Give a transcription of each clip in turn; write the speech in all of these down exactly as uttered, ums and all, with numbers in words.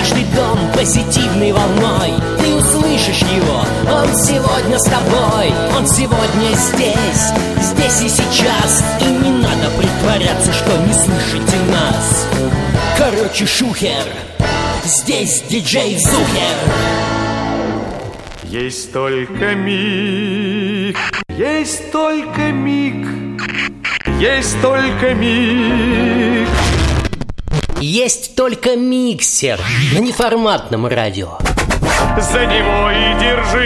каждый дом позитивной волной. Ты услышишь его, он сегодня с тобой. Он сегодня здесь, здесь и сейчас. И не надо притворяться, что не слышите нас. Короче, шухер, здесь диджей Зухер. Есть только миг, есть только миг, есть только миг. Есть только миксер на неформатном радио. За него и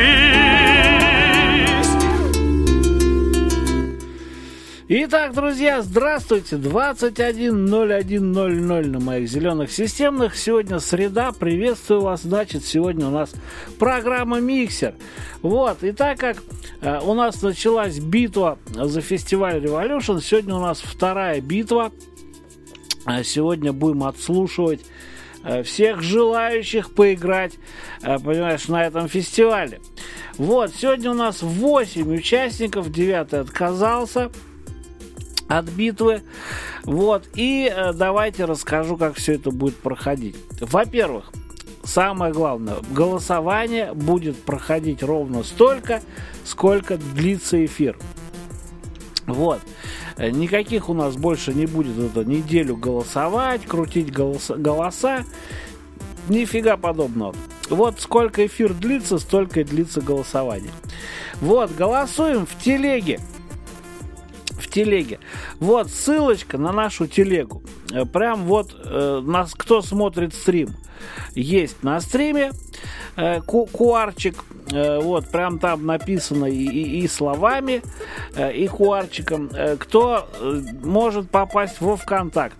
держись. Итак, друзья, здравствуйте. двадцать один ноль один ноль ноль на моих зеленых системных. Сегодня среда. Приветствую вас. Значит, сегодня у нас программа «Миксер». Вот. И так как э, у нас началась битва за фестиваль Revolution, сегодня у нас вторая битва. Сегодня будем отслушивать всех желающих поиграть, понимаешь, на этом фестивале. Вот, сегодня у нас восемь участников, девятый отказался от битвы. Вот, и давайте расскажу, как все это будет проходить. Во-первых, самое главное, голосование будет проходить ровно столько, сколько длится эфир. Вот. Никаких у нас больше не будет это неделю голосовать, крутить голоса, голоса. Нифига подобного. Вот сколько эфир длится, столько и длится голосование. Вот, голосуем в телеге. В телеге. Вот ссылочка на нашу телегу. Прям вот, э, нас, кто смотрит стрим, есть на стриме э, ку- куарчик. Э, вот, прям там написано и, и, и словами, э, и куарчиком, э, кто э, может попасть во ВКонтакт.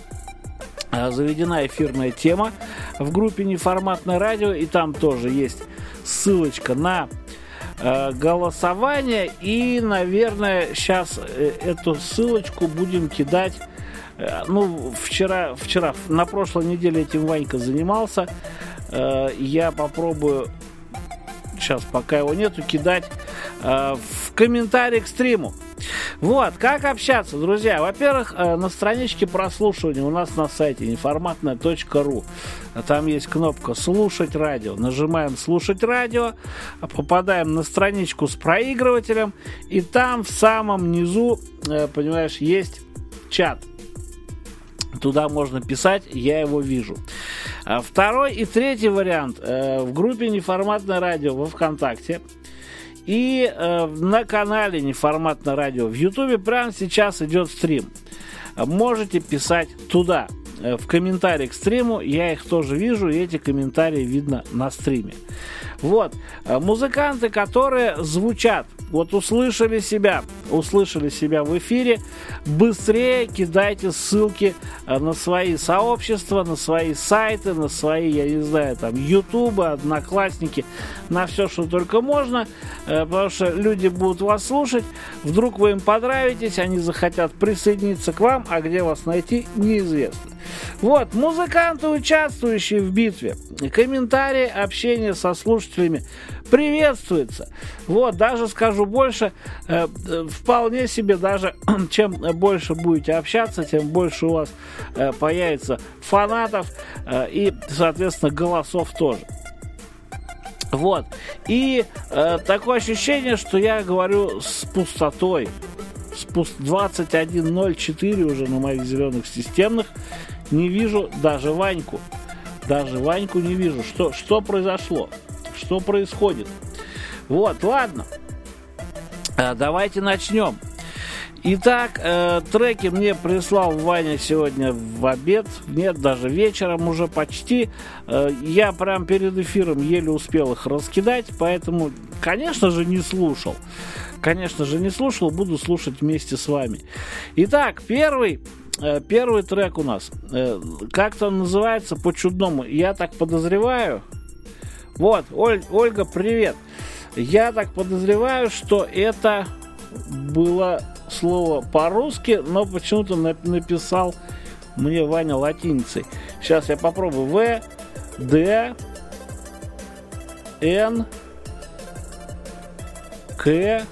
Э, заведена эфирная тема в группе «Неформатное радио», и там тоже есть ссылочка на э, голосование. И, наверное, сейчас э, эту ссылочку будем кидать. Э, ну, вчера, вчера, на прошлой неделе этим Ванька занимался. Э, я попробую сейчас, пока его нету, кидать э, в комментарии к стриму. Вот, как общаться, друзья? Во-первых, э, на страничке прослушивания у нас на сайте неформатное точка ру. Там есть кнопка «Слушать радио». Нажимаем «Слушать радио», попадаем на страничку с проигрывателем, и там в самом низу, э, понимаешь, есть чат. Туда можно писать, я его вижу. Второй и третий вариант э, в группе «Неформатное радио» во ВКонтакте и э, на канале «Неформатное радио» в Ютубе прямо сейчас идет стрим. Можете писать туда, э, в комментарии к стриму, я их тоже вижу, и эти комментарии видно на стриме. Вот, музыканты, которые звучат, вот услышали себя, услышали себя в эфире, быстрее кидайте ссылки на свои сообщества, на свои сайты, на свои, я не знаю, там, Ютубы, Одноклассники, на все, что только можно, потому что люди будут вас слушать, вдруг вы им понравитесь, они захотят присоединиться к вам, а где вас найти, неизвестно. Вот, музыканты, участвующие в битве, комментарии, общение со слушателями приветствуется. Вот, даже скажу больше, э, вполне себе даже, чем больше будете общаться, тем больше у вас э, появится фанатов э, и, соответственно, голосов тоже. Вот, и э, такое ощущение, что я говорю с пустотой. С пуст... двадцать один ноль четыре уже на моих зеленых системных. Не вижу даже Ваньку. Даже Ваньку не вижу. Что, что произошло? Что происходит? Вот, ладно. А, давайте начнем. Итак, э, треки мне прислал Ваня сегодня в обед. Нет, даже вечером уже почти. Э, я прям перед эфиром еле успел их раскидать. Поэтому, конечно же, не слушал. Конечно же, не слушал. Буду слушать вместе с вами. Итак, первый... Первый трек у нас. Как-то он называется по-чудному. Я так подозреваю. Вот, Оль, Ольга, привет. Я так подозреваю, что это было слово по-русски, но почему-то написал мне Ваня латиницей. Сейчас я попробую. В, Д, Н, К.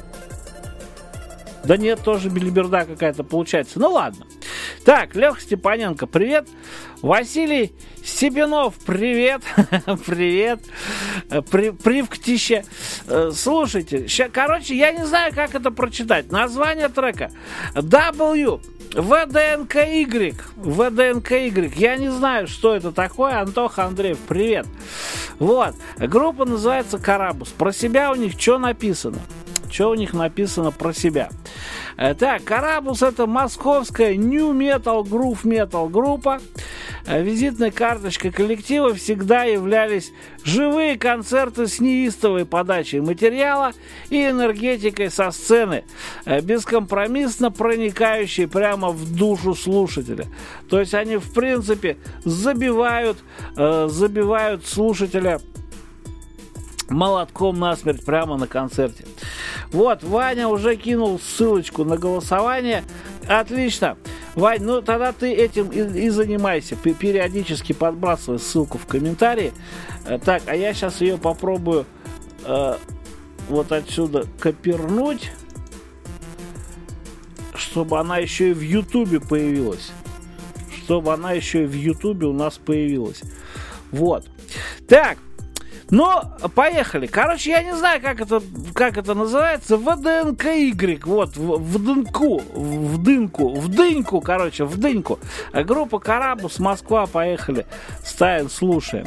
Да нет, тоже белиберда какая-то получается. Ну ладно. Так, Леха Степаненко, привет. Василий Степенов, привет, привет, При, привктище. Слушайте, ща, короче, я не знаю, как это прочитать. Название трека W, ви ди эн кей уай, ви ди эн кей уай. Я не знаю, что это такое. Антоха Андреев, привет. Вот, группа называется Карабус. Про себя у них что написано? Что у них написано про себя? Так, Карабус — это московская New Metal, Groove Metal группа. Визитной карточкой коллектива всегда являлись живые концерты с неистовой подачей материала и энергетикой со сцены, бескомпромиссно проникающей прямо в душу слушателя. То есть они, в принципе, забивают, забивают слушателя молотком насмерть прямо на концерте. Вот, Ваня уже кинул ссылочку на голосование. Отлично. Вань, ну тогда ты этим и, и занимайся. Периодически подбрасывай ссылку в комментарии. Так, а я сейчас ее попробую э, вот отсюда копирнуть, чтобы она еще и в Ютубе появилась. Чтобы она еще и в Ютубе у нас появилась. Вот. Так. Ну, поехали. Короче, я не знаю, как это, как это называется. ви ди эн кей уай. Вот, в, в дынку, в дынку, в дыньку, короче, в дыньку. Группа Карабус, Москва, поехали. Ставим, слушаем.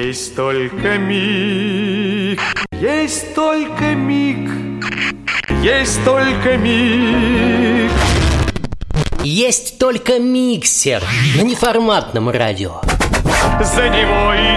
Есть только миг, есть только миг, есть только миг. Есть только миксер на неформатном радио. За него и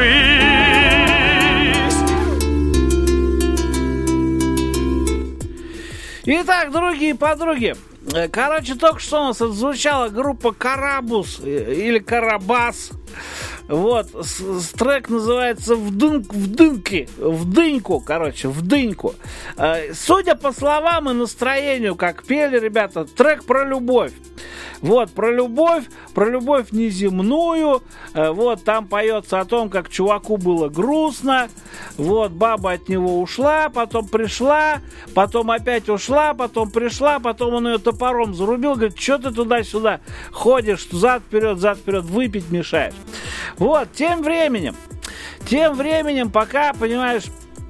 держись. Итак, другие подруги, короче, только что у нас отзвучала группа Карабус или Карабас. Вот, с, с, трек называется «Вдынк, вдынки», «Вдыньку», короче, «Вдыньку». Э, судя по словам и настроению, как пели ребята, трек про любовь. Вот, про любовь, про любовь неземную. Э, вот, там поется о том, как чуваку было грустно. Вот, баба от него ушла, потом пришла, потом опять ушла, потом пришла, потом он ее топором зарубил. Говорит, что ты туда-сюда ходишь, зад-вперед, зад-вперед, выпить мешаешь. Вот, тем временем, тем временем, пока, понимаешь,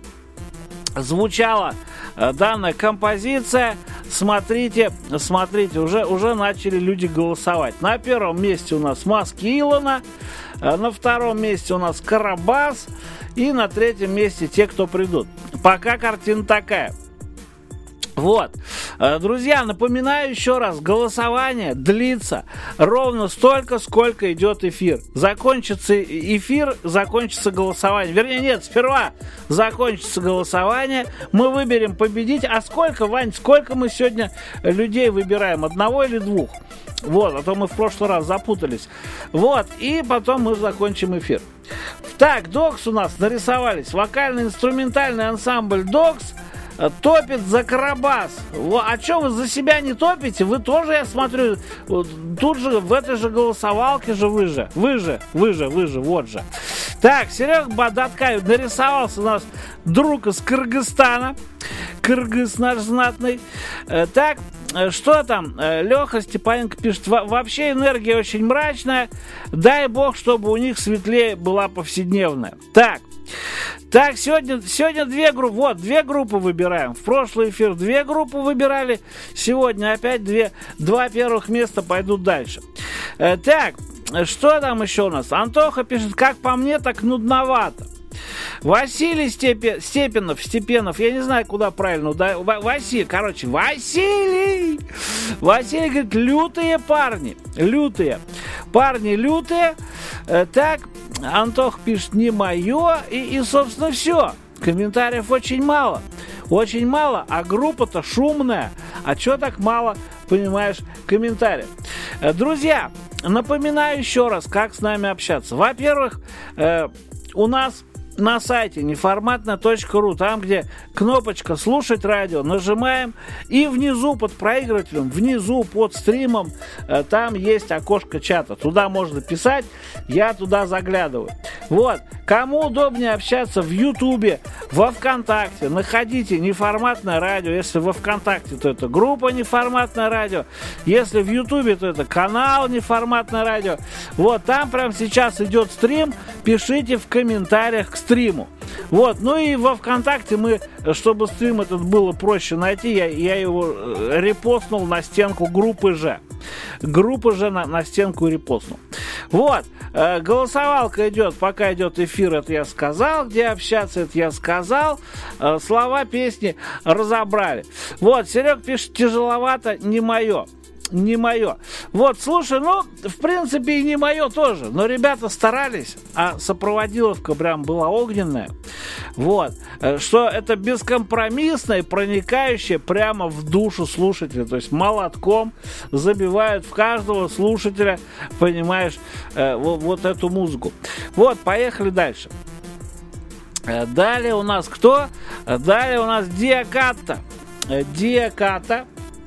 звучала э, данная композиция, смотрите, смотрите, уже, уже начали люди голосовать. На первом месте у нас Маски Илона, э, на втором месте у нас Карабас, и на третьем месте те, кто придут. Пока картина такая. Вот, друзья, напоминаю еще раз, голосование длится ровно столько, сколько идет эфир. Закончится эфир, закончится голосование. Вернее, нет, сперва закончится голосование, мы выберем победителя. А сколько, Вань, сколько мы сегодня людей выбираем? Одного или двух? Вот, а то мы в прошлый раз запутались. Вот, и потом мы закончим эфир. Так, Докс у нас нарисовались. Вокально-инструментальный ансамбль Докс топит за Карабас. А что вы за себя не топите? Вы тоже, я смотрю, тут же, в этой же голосовалке же вы же. Вы же, вы же, вы же, вот же. Так, Серега Бадаткаев нарисовался у нас друг из Кыргызстана. Кыргыз наш знатный. Так, что там? Леха Степаненко пишет, вообще энергия очень мрачная. Дай бог, чтобы у них светлее была повседневная. Так. Так, сегодня, сегодня две группы, вот, две группы выбираем. В прошлый эфир две группы выбирали, сегодня опять две, два первых места пойдут дальше. Э, так, что там еще у нас? Антоха пишет, как по мне, так нудновато. Василий Степе, Степенов, Степенов, я не знаю, куда правильно, да, Василий, короче, Василий, Василий говорит, лютые парни, лютые, парни лютые, э, так, Антох пишет, не мое, и, и, собственно, все, комментариев очень мало, очень мало, а группа-то шумная, а чё так мало, понимаешь, комментариев. Э, друзья, напоминаю еще раз, как с нами общаться. Во-первых, э, у нас на сайте неформатно точка ру, там, где кнопочка «Слушать радио», нажимаем, и внизу под проигрывателем, внизу под стримом, там есть окошко чата. Туда можно писать, я туда заглядываю. Вот. Кому удобнее общаться в Ютубе, во Вконтакте, находите «Неформатное радио». Если во Вконтакте, то это группа «Неформатное радио». Если в Ютубе, то это канал «Неформатное радио». Вот, там прямо сейчас идет стрим, пишите в комментариях к стриму. Вот, ну и во ВКонтакте мы, чтобы стрим этот было проще найти, я, я его репостнул на стенку группы же. Группы же на, на стенку репостнул. Вот, э, голосовалка идет, пока идет эфир, это я сказал, где общаться, это я сказал, э, слова песни разобрали. Вот, Серег пишет, тяжеловато, не мое. Не мое. Вот, слушай, ну, в принципе, и не мое тоже. Но ребята старались, а сопроводиловка прям была огненная. Вот. Что это бескомпромиссное, проникающее прямо в душу слушателя. То есть молотком забивают в каждого слушателя, понимаешь, вот, вот эту музыку. Вот, поехали дальше. Далее у нас кто? Далее у нас Диаката. Диаката.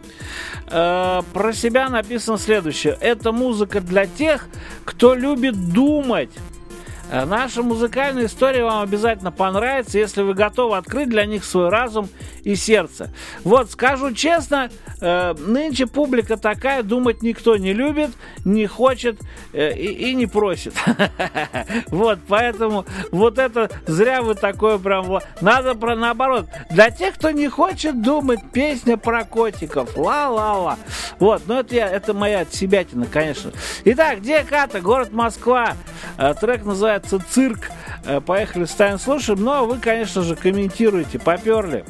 Э, про себя написано следующее. Это музыка для тех, кто любит думать. Э, наша музыкальная история вам обязательно понравится, если вы готовы открыть для них свой разум и сердце. Вот, скажу честно, э, нынче публика такая, думать никто не любит, не хочет э, и, и не просит. Вот, поэтому вот это зря вы такое прям... Надо про наоборот. Для тех, кто не хочет думать, песня про котиков. Ла-ла-ла. Вот, но это, я, это моя отсебятина, конечно. Итак, где Ката? Город Москва. Трек называется называется «Цирк». Поехали, ставим, слушаем. Ну, а вы, конечно же, комментируйте. Поперли.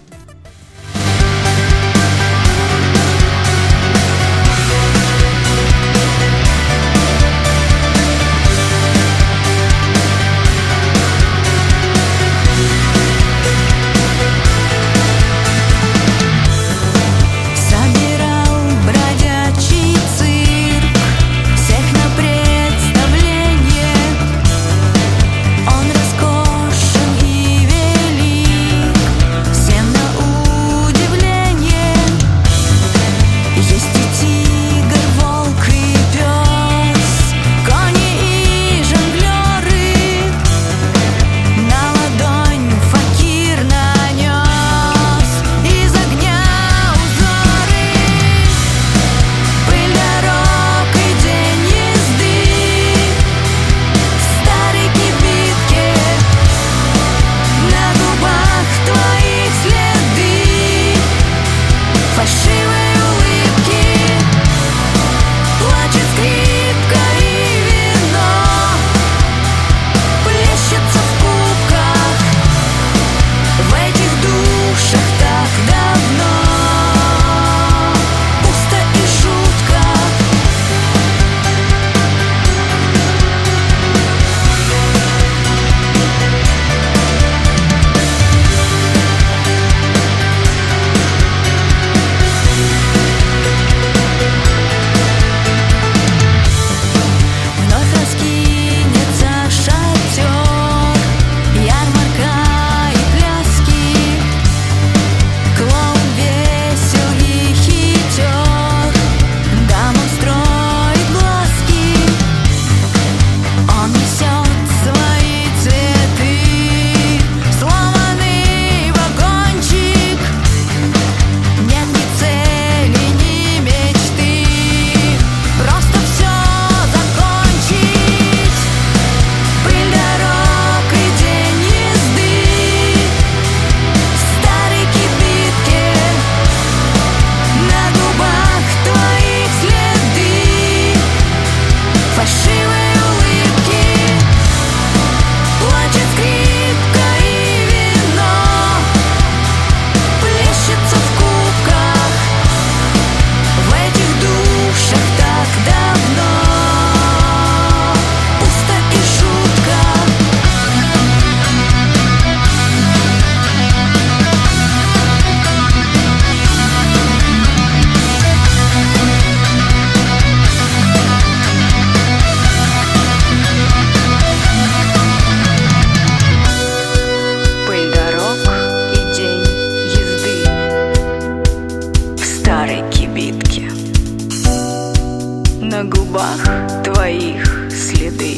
на губах твоих следы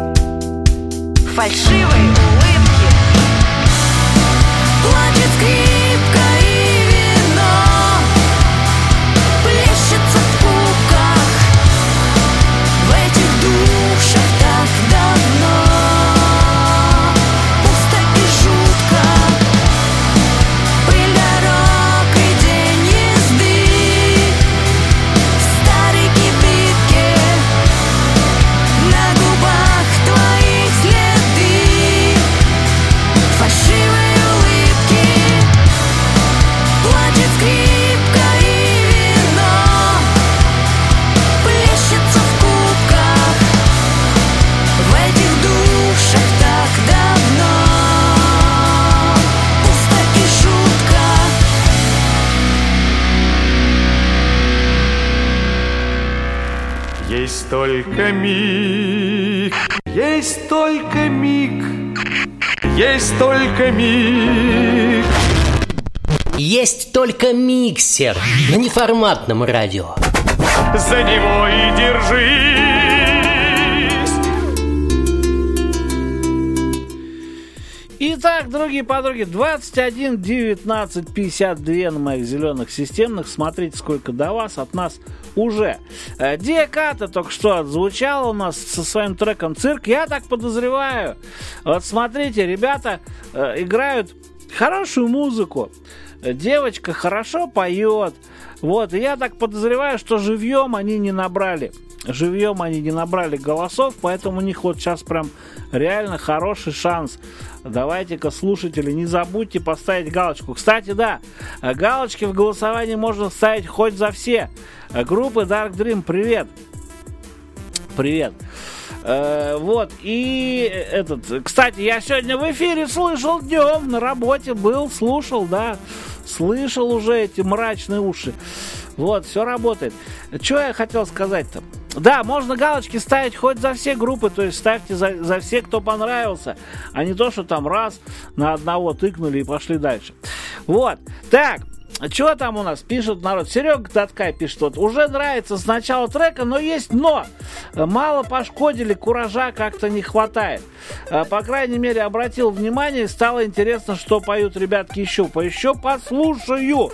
фальшивой улыбки. Плачет скрипка и вино плещется в кубках в этих душах так давно. Пусто и жутко, пыль дорог и день езды в старой кибитке. На губах твоих следы фальшивой улыбки. Плачет скрипка и вино плещется в кубках в этих душах так давно. Пусто и жутко. Есть только миг, есть только миг, есть только миг. Есть только миксер на неформатном радио. За него и держись. Итак, дорогие подруги, двадцать один девятнадцать пятьдесят два на моих зеленых системных. Смотрите, сколько до вас, от нас уже. Диаката только что отзвучала у нас со своим треком «Цирк». Я так подозреваю. Вот смотрите, ребята э, играют хорошую музыку. Девочка хорошо поет. Вот, и я так подозреваю, что живьем они не набрали живьем они не набрали голосов, поэтому у них вот сейчас прям реально хороший шанс. Давайте-ка, слушатели, не забудьте поставить галочку. Кстати, да, галочки в голосовании можно ставить хоть за все. Группы Dark Dream, привет. Привет. Э, вот, и этот, кстати, я сегодня в эфире слышал днем, на работе был, слушал, да, слышал уже эти мрачные уши. Вот, все работает. Что я хотел сказать-то? Да, можно галочки ставить хоть за все группы, то есть ставьте за, за все, кто понравился, а не то, что там раз на одного тыкнули и пошли дальше. Вот, так, что там у нас пишет народ? Серега Таткай пишет, вот, уже нравится с начала трека, но есть но. Мало пошкодили, куража как-то не хватает. По крайней мере, обратил внимание, стало интересно, что поют ребятки еще. Еще послушаю.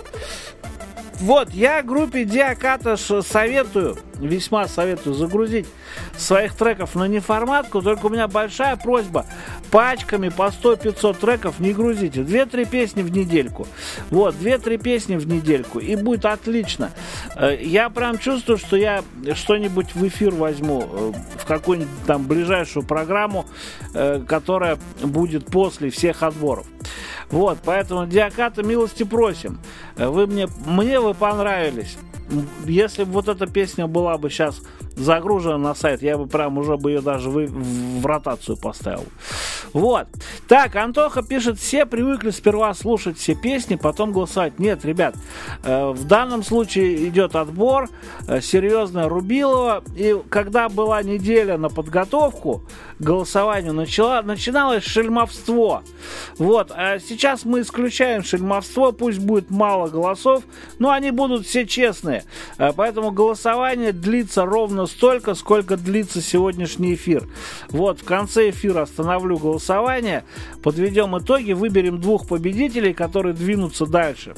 Вот, я группе Диакаташ советую, весьма советую загрузить своих треков на неформатку, только у меня большая просьба, пачками по сто-пятьсот треков не грузите, две-три песни в недельку, вот, две-три песни в недельку, и будет отлично. Я прям чувствую, что я что-нибудь в эфир возьму, в какую-нибудь там ближайшую программу, которая будет после всех отборов. Вот, поэтому, Диаката, милости просим. Вы мне, мне вы понравились. Если бы вот эта песня была бы сейчас загружена на сайт, я бы прям уже бы ее даже в, в ротацию поставил. Вот. Так, Антоха пишет, все привыкли сперва слушать все песни, потом голосовать. Нет, ребят, э, в данном случае идет отбор, э, серьезное Рубилово, и когда была неделя на подготовку к голосованию, начала, начиналось шельмовство. Вот, а сейчас мы исключаем шельмовство, пусть будет мало голосов, но они будут все честные. Э, поэтому голосование длится ровно столько, сколько длится сегодняшний эфир. Вот, в конце эфира остановлю голосование, подведем итоги, выберем двух победителей, которые двинутся дальше.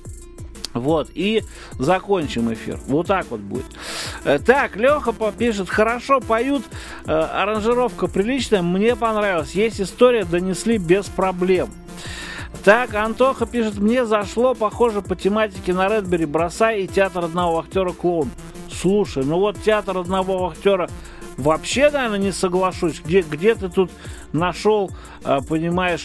Вот, и закончим эфир. Вот так вот будет. Так, Леха пишет, хорошо поют, э, аранжировка приличная, мне понравилось. Есть история, донесли без проблем. Так, Антоха пишет, мне зашло, похоже, по тематике на Редбери «Бросай» и «Театр одного актера клоун». Слушай, ну вот «Театр одного актера» вообще, наверное, не соглашусь. Где, где ты тут нашел, э, понимаешь,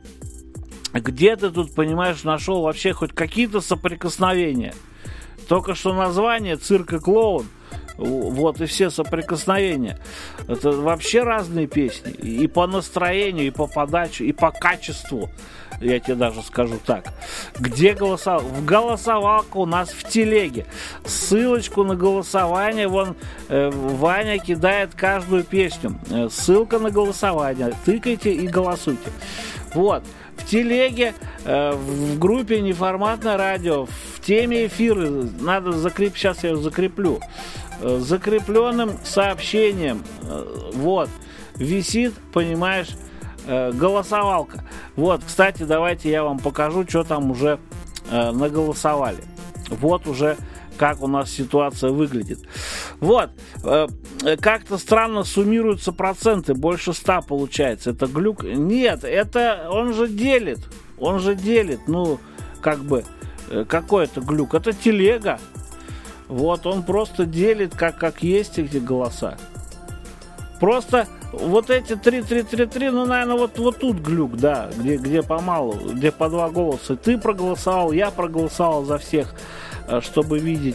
где ты тут, понимаешь, нашел вообще хоть какие-то соприкосновения? Только что название «Цирк и клоун», вот, и все соприкосновения. Это вообще разные песни. И по настроению, и по подаче, и по качеству. Я тебе даже скажу так. Где голосовал? В голосовалку у нас в телеге. Ссылочку на голосование вон э, Ваня кидает каждую песню. Э, ссылка на голосование. Тыкайте и голосуйте. Вот. В телеге, э, в группе «Неформатное радио», в теме эфира, надо закрепить, сейчас я ее закреплю, э, закрепленным сообщением, э, вот, висит, понимаешь, э, голосовалка. Вот, кстати, давайте я вам покажу, что там уже э, наголосовали. Вот уже как у нас ситуация выглядит. Вот, э, как-то странно суммируются проценты, больше ста получается. Это глюк? Нет, это он же делит, он же делит, ну, как бы, э, какой это глюк? Это телега. Вот, он просто делит, как, как есть эти голоса. Просто вот эти три три три три, ну, наверное, вот, вот тут глюк, да, где, где помалу, где по два голоса. Ты проголосовал, я проголосовал за всех, чтобы видеть.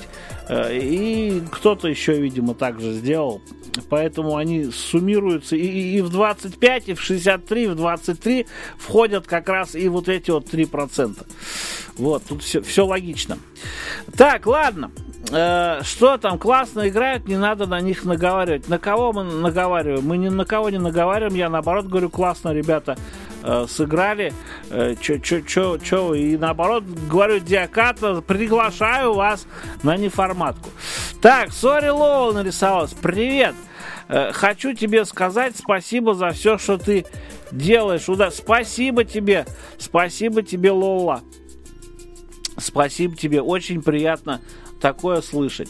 И кто-то еще, видимо, так же сделал. Поэтому они суммируются. И, и в двадцать пять, и в шестьдесят три, и в двадцать три входят как раз и вот эти вот три процента. Вот, тут все, все логично. Так, ладно. Э, что там, классно играют, не надо на них наговаривать. На кого мы наговариваем? Мы ни на кого не наговариваем. Я наоборот говорю, классно, ребята, э, сыграли. Э, чё, чё, чё, чё. И наоборот говорю, Диаката, приглашаю вас на неформатку. Так, Сори Лоу нарисовалась. Привет. Э, хочу тебе сказать спасибо за все, что ты делаешь. Уда. Спасибо тебе. Спасибо тебе, Лола. Спасибо тебе. Очень приятно такое слышать.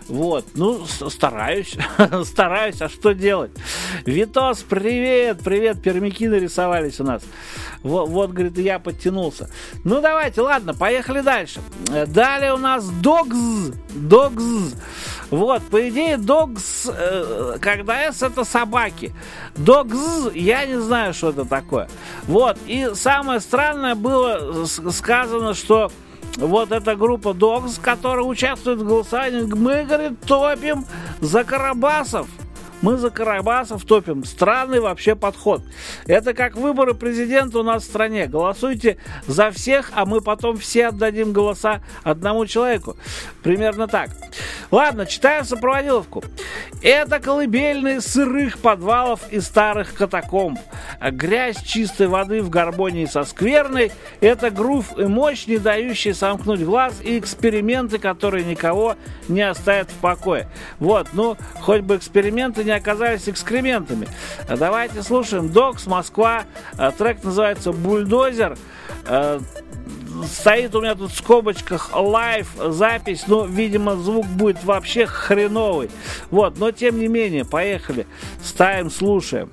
Вот, ну, стараюсь, стараюсь, а что делать? Витос, привет, привет, пермяки нарисовались у нас. Вот, вот, говорит, я подтянулся. Ну, давайте, ладно, поехали дальше. Далее у нас Догз, Догз. Вот, по идее, Догз, э, когда S это собаки. Догз, я не знаю, что это такое. Вот, и самое странное было сказано, что вот эта группа Dogs, которая участвует в голосовании, мы, говорит, топим за Карабасов. Мы за Карабасов топим. Странный вообще подход. Это как выборы президента у нас в стране. Голосуйте за всех, а мы потом все отдадим голоса одному человеку. Примерно так. Ладно, читаем сопроводиловку. Это колыбельные сырых подвалов и старых катакомб. Грязь чистой воды в гармонии со скверной. Это грув и мощь, не дающие сомкнуть глаз, и эксперименты, которые никого не оставят в покое. Вот, ну, хоть бы эксперименты не оказались экскрементами. Давайте слушаем. Догс, Москва. Трек называется «Бульдозер». Стоит у меня тут в скобочках лайв запись, но, видимо, звук будет вообще хреновый. Вот, но тем не менее, поехали. Ставим, слушаем.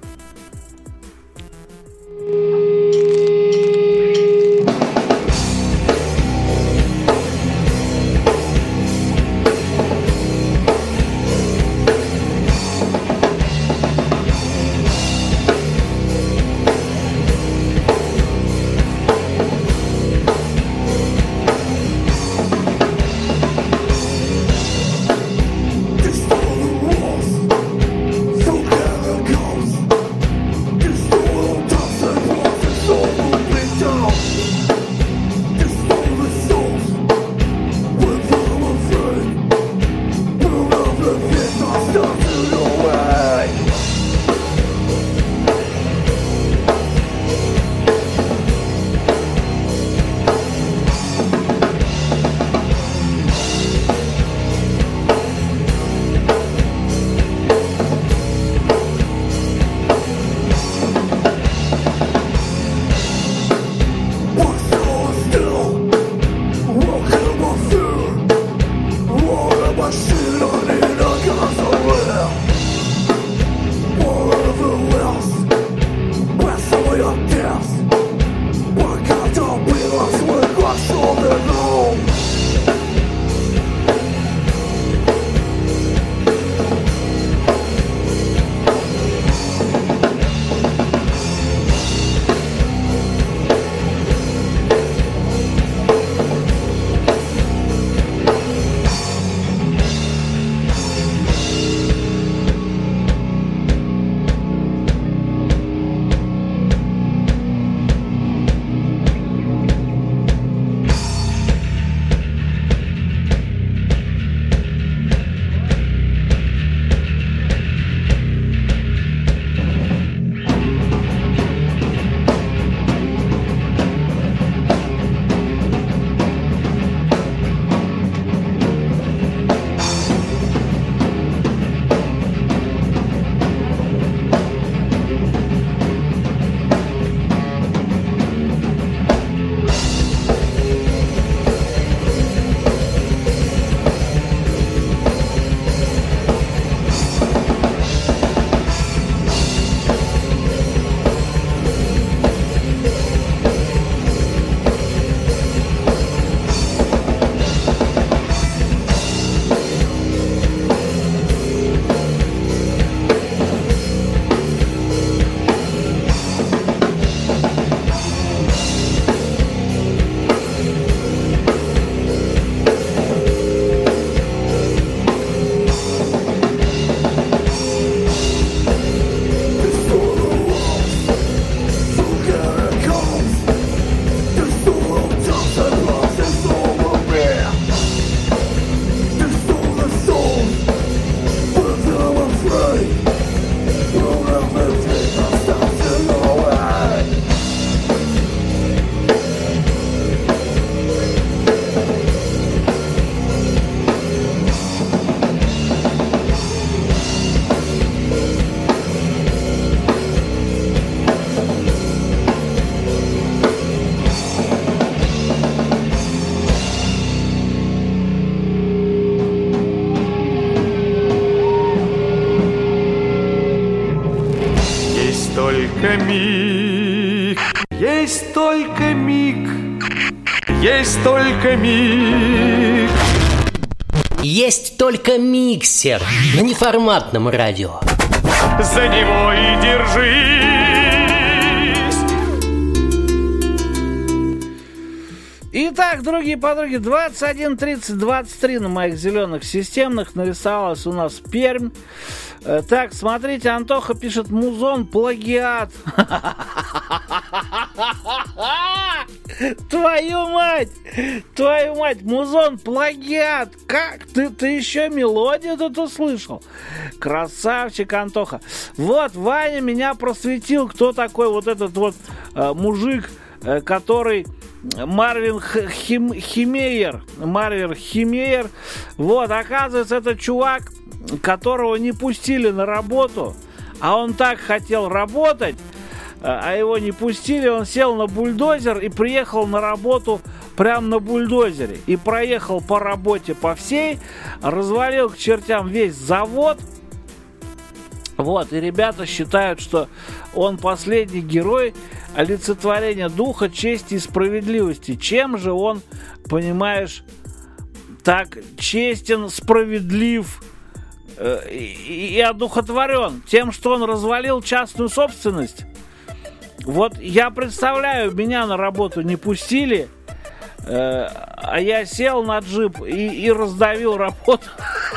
So миг, есть только миг, есть только миг. Есть только миксер на неформатном радио. За него и держись. Итак, другие подруги, двадцать один тридцать двадцать три на моих зеленых системных нарисовалась у нас Пермь. Э, Так, смотрите, Антоха пишет: музон, плагиат. Твою мать! Твою мать, музон, плагиат! Как? Ты, ты еще мелодию тут услышал? Красавчик, Антоха. Вот, Ваня меня просветил, кто такой вот этот вот э, мужик, э, который... Марвин Хим, Химейер. Марвин Химейер. Вот, оказывается, это чувак, которого не пустили на работу, а он так хотел работать, а его не пустили, он сел на бульдозер и приехал на работу прямо на бульдозере. И проехал по работе по всей, развалил к чертям весь завод. Вот, и ребята считают, что он последний герой, олицетворение духа, чести и справедливости. Чем же он, понимаешь, так честен, справедлив э, и, и одухотворен? Тем, что он развалил частную собственность. Вот я представляю, меня на работу не пустили, э, а я сел на джип и, и раздавил работу.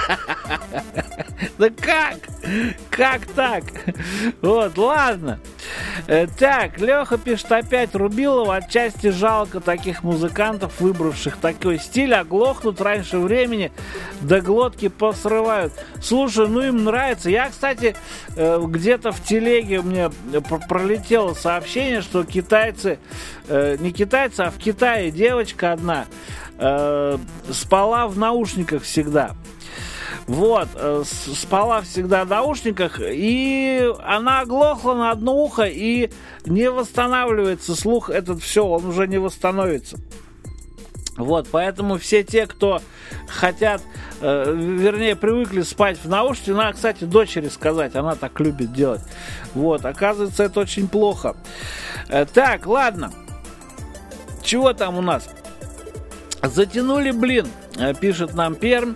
Да как? Как так? Вот, ладно. Так, Леха пишет опять: Рубилова, отчасти жалко таких музыкантов, выбравших такой стиль, оглохнут раньше времени, до глотки посрывают. Слушай, ну им нравится. Я, кстати, где-то в телеге у меня пролетело сообщение, что китайцы, не китайцы, а в Китае девочка одна спала в наушниках всегда. Вот, спала всегда в наушниках, и она оглохла на одно ухо, и не восстанавливается слух этот, все, он уже не восстановится. Вот, поэтому все те, кто хотят, э, вернее, привыкли спать в наушниках, надо, кстати, дочери сказать, она так любит делать. Вот, оказывается, это очень плохо. Э, так, ладно. Чего там у нас? Затянули, блин, пишет нам Пермь.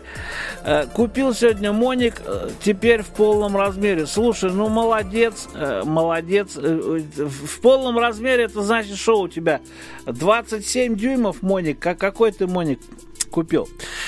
Купил сегодня моник, теперь в полном размере. Слушай, ну молодец, молодец. В полном размере это значит, что у тебя двадцать семь дюймов моник. Какой ты моник купил?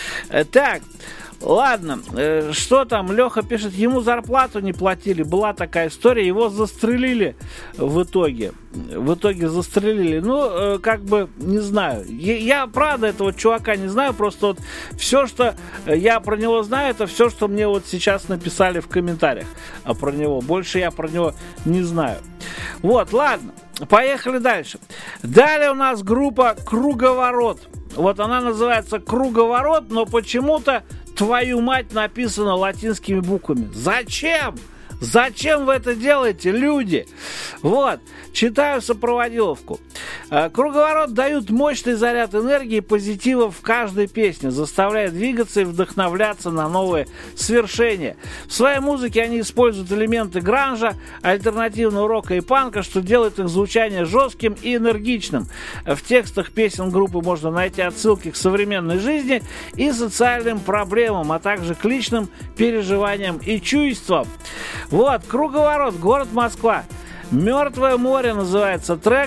Так, ладно, что там? Леха пишет, ему зарплату не платили. Была такая история, его застрелили в итоге. В итоге застрелили. Ну, как бы, не знаю. Я, правда, этого чувака не знаю. Просто вот все, что я про него знаю, это все, что мне вот сейчас написали в комментариях а про него. Больше я про него не знаю. Вот, ладно. Поехали дальше. Далее у нас группа «Круговорот». Вот она называется «Круговорот», но почему-то «Твою мать» написано латинскими буквами. Зачем? Зачем вы это делаете, люди? Вот, читаю сопроводиловку. Круговорот дают мощный заряд энергии и позитива в каждой песне, заставляя двигаться и вдохновляться на новые свершения. В своей музыке они используют элементы гранжа, альтернативного рока и панка, что делает их звучание жестким и энергичным. В текстах песен группы можно найти отсылки к современной жизни и социальным проблемам, а также к личным переживаниям и чувствам. Вот, «Круговорот», город Москва. «Мертвое море» называется трек.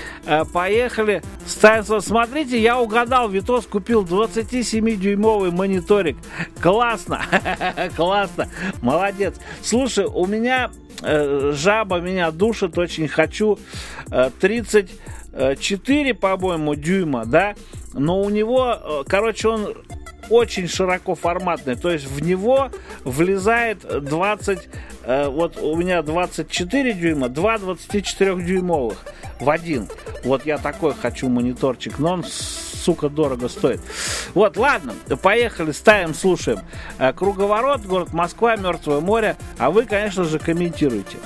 Поехали. Ставим. Смотрите, я угадал. Витос купил двадцатисемидюймовый мониторик. Классно. Классно. Молодец. Слушай, у меня э, жаба меня душит. Очень хочу э, тридцать четыре, по-моему, дюйма, да? Но у него, э, короче, он очень широкоформатный, то есть в него влезает двадцать, э, вот у меня двадцать четыре дюйма, два двадцатичетырёхдюймовых в один. Вот я такой хочу мониторчик, но он, сука, дорого стоит. Вот, ладно, поехали, ставим, слушаем. «Круговорот», город Москва, «Мертвое море», а вы, конечно же, комментируйте.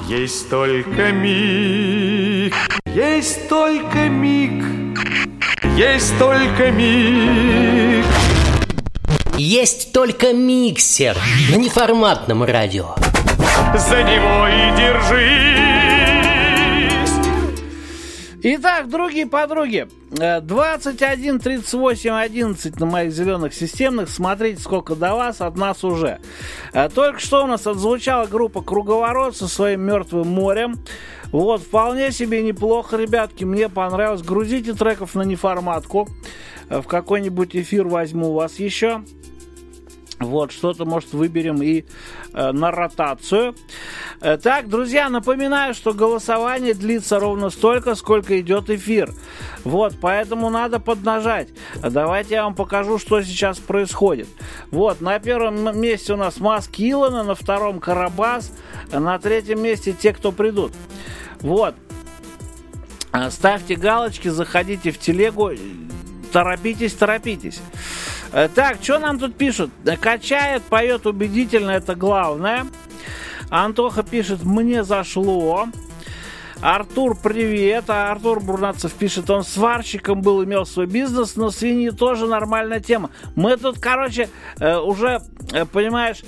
Есть только миг, есть только миг, есть только миг. Есть только миксер на неформатном радио. За него и держись. Итак, другие подруги, двадцать один тридцать восемь одиннадцать на моих зеленых системных. Смотрите, сколько до вас, от нас уже. Только что у нас отзвучала группа «Круговорот» со своим «Мертвым морем». Вот, вполне себе неплохо, ребятки, мне понравилось. Грузите треков на неформатку. В какой-нибудь эфир возьму вас еще. Вот, что-то, может, выберем и э, на ротацию. Э, так, друзья, напоминаю, что голосование длится ровно столько, сколько идет эфир. Вот, поэтому надо поднажать. Давайте я вам покажу, что сейчас происходит. Вот, на первом месте у нас Маск Илона, на втором Карабас, на третьем месте те, кто придут. Вот. Ставьте галочки, заходите в телегу. Торопитесь, торопитесь. Так, что нам тут пишут? Качает, поет убедительно, это главное. Антоха пишет, мне зашло. Артур, привет. А Артур Бурнацев пишет, он сварщиком был, имел свой бизнес, но свиньи тоже нормальная тема. Мы тут, короче, уже, понимаешь,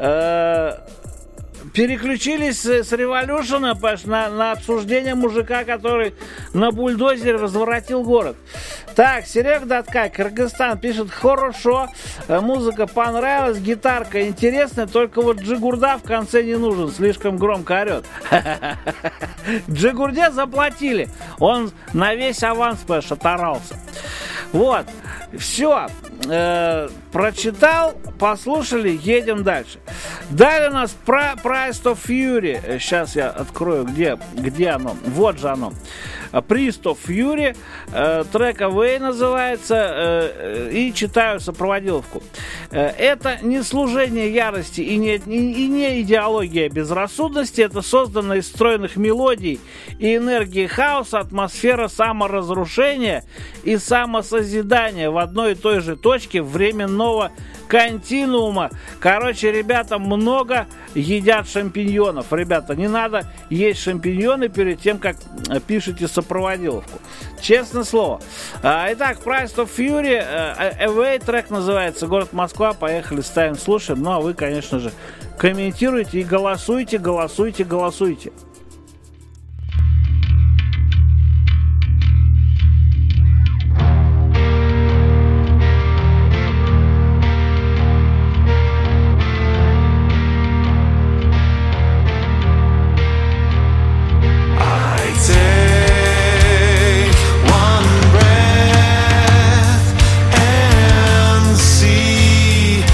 переключились с революшена на, на обсуждение мужика, который на бульдозере разворотил город. Так, Серега Даткай, Кыргызстан, пишет, хорошо, музыка понравилась, гитарка интересная, только вот Джигурда в конце не нужен, слишком громко орет. Джигурде заплатили, он на весь аванс, понимаешь, оторался. Вот, все, э, прочитал, послушали, едем дальше. Далее у нас Priest of Fury. Сейчас я открою, где, где оно. Вот же оно. Priest of Fury. Э, трек Away называется. Э, и читаю сопроводиловку. Э, это не служение ярости и не, и, и не идеология безрассудности. Это создано из стройных мелодий и энергии хаоса, атмосфера саморазрушения и самосозидания в одной и той же точке временного континуума. Короче, ребята много едят шампиньонов. Ребята, не надо есть шампиньоны перед тем, как пишете сопроводиловку. Честное слово. Итак, Priest of Fury, Away трек называется, город Москва. Поехали, ставим, слушаем. Ну, а вы, конечно же, комментируйте и голосуйте, голосуйте, голосуйте.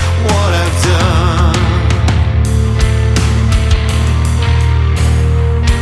What I've done.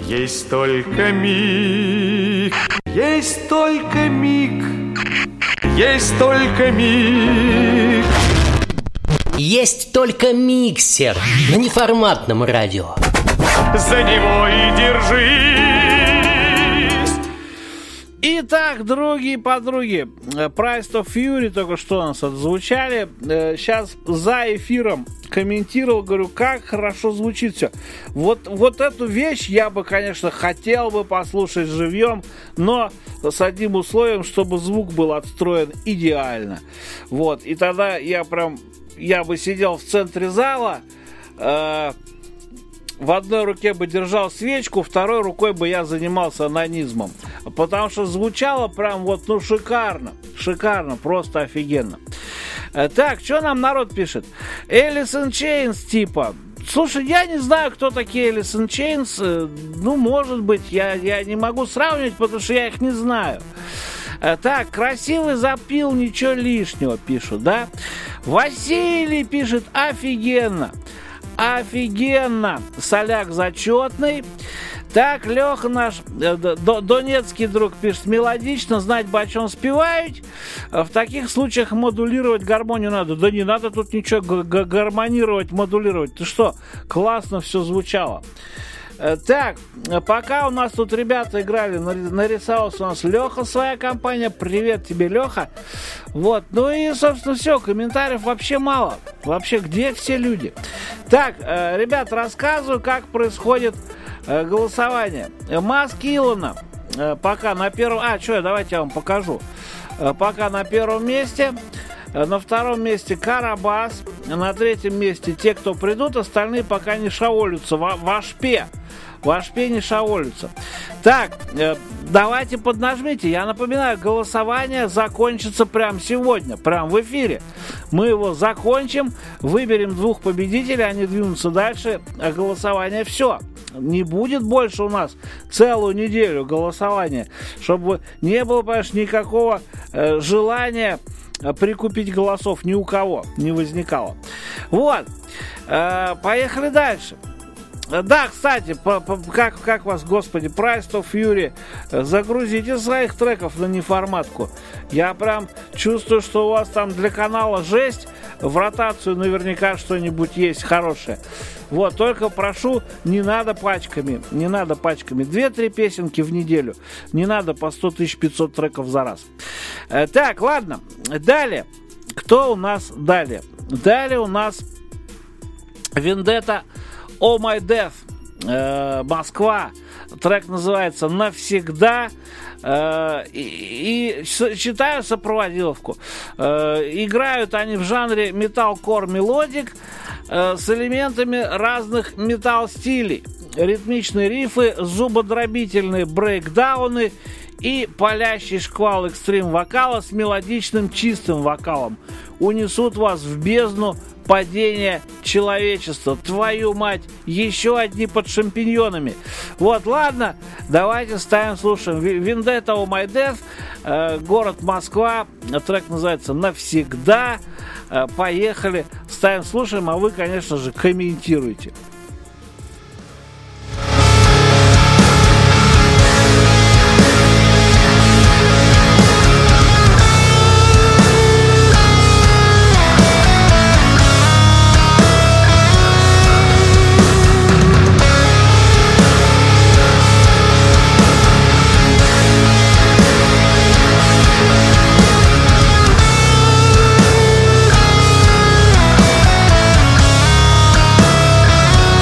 Есть только миг, есть только миг, есть только миг. Есть только миксер на неформатном радио. За него и держись. Итак, други и подруги, Price of Fury только что у нас отзвучали. Сейчас за эфиром комментировал, говорю, как хорошо звучит все. Вот, вот эту вещь я бы, конечно, хотел бы послушать живьем, но с одним условием, чтобы звук был отстроен идеально. Вот, и тогда я прям, я бы сидел в центре зала, э, в одной руке бы держал свечку, второй рукой бы я занимался анонизмом. Потому что звучало прям вот, ну, шикарно. Шикарно, просто офигенно. Так, что нам народ пишет? Alice in Chains типа. Слушай, я не знаю, кто такие Alice in Chains. Ну, может быть, я, я не могу сравнивать, потому что я их не знаю. Так, красивый запил, ничего лишнего, пишут, да? Василий пишет, офигенно. Офигенно. Соляк зачетный. Так, Леха наш, э, донецкий друг, пишет, мелодично, знать бы, о чем спевают. В таких случаях модулировать гармонию надо. Да не надо тут ничего г- гармонировать, модулировать. Ты что, классно все звучало. Э, так, пока у нас тут ребята играли, нарисовался у нас Леха, своя компания. Привет тебе, Леха. Вот, ну и, собственно, все, комментариев вообще мало. Вообще, где все люди? Так, э, ребят, рассказываю, как происходит голосование. Маск Илона пока на первом... А, что, давайте я вам покажу. Пока на первом месте. На втором месте Карабас. На третьем месте те, кто придут. Остальные пока не шаолятся. В Ашпе. В Ашпе не шаолятся. Так, давайте поднажмите. Я напоминаю, голосование закончится прямо сегодня. Прямо в эфире. Мы его закончим. Выберем двух победителей. Они двинутся дальше. А голосование все. Не будет больше у нас целую неделю голосования, чтобы не было, понимаешь, никакого э, желания прикупить голосов ни у кого не возникало. Вот, э, поехали дальше. Да, кстати, по, по, как, как вас, господи, Price of Fury, загрузите своих треков на неформатку. Я прям чувствую, что у вас там для канала жесть, в ротацию наверняка что-нибудь есть хорошее. Вот, только прошу, не надо пачками, не надо пачками. Две-три песенки в неделю, не надо по сто тысяч пятьсот треков за раз. Э, так, ладно, далее. Кто у нас далее? Далее у нас Vendetta Oh My Death, э, Москва. Трек называется «Навсегда». Э, и, и читаю сопроводиловку. Э, играют они в жанре металкор мелодик э, с элементами разных метал-стилей. Ритмичные рифы, зубодробительные брейкдауны и палящий шквал экстрим-вокала с мелодичным чистым вокалом унесут вас в бездну падения человечества. Твою мать, еще одни под шампиньонами. Вот, ладно, давайте ставим, слушаем. Vendetta Oh My Death, э, город Москва, трек называется «Навсегда». Э, поехали, ставим, слушаем, а вы, конечно же, комментируйте. Навсегда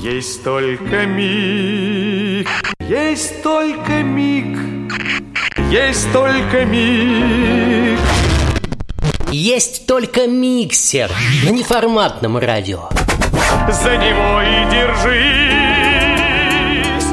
Есть только миг, есть только миг, есть только миг. Есть только миксер на неформатном радио. За него и держись.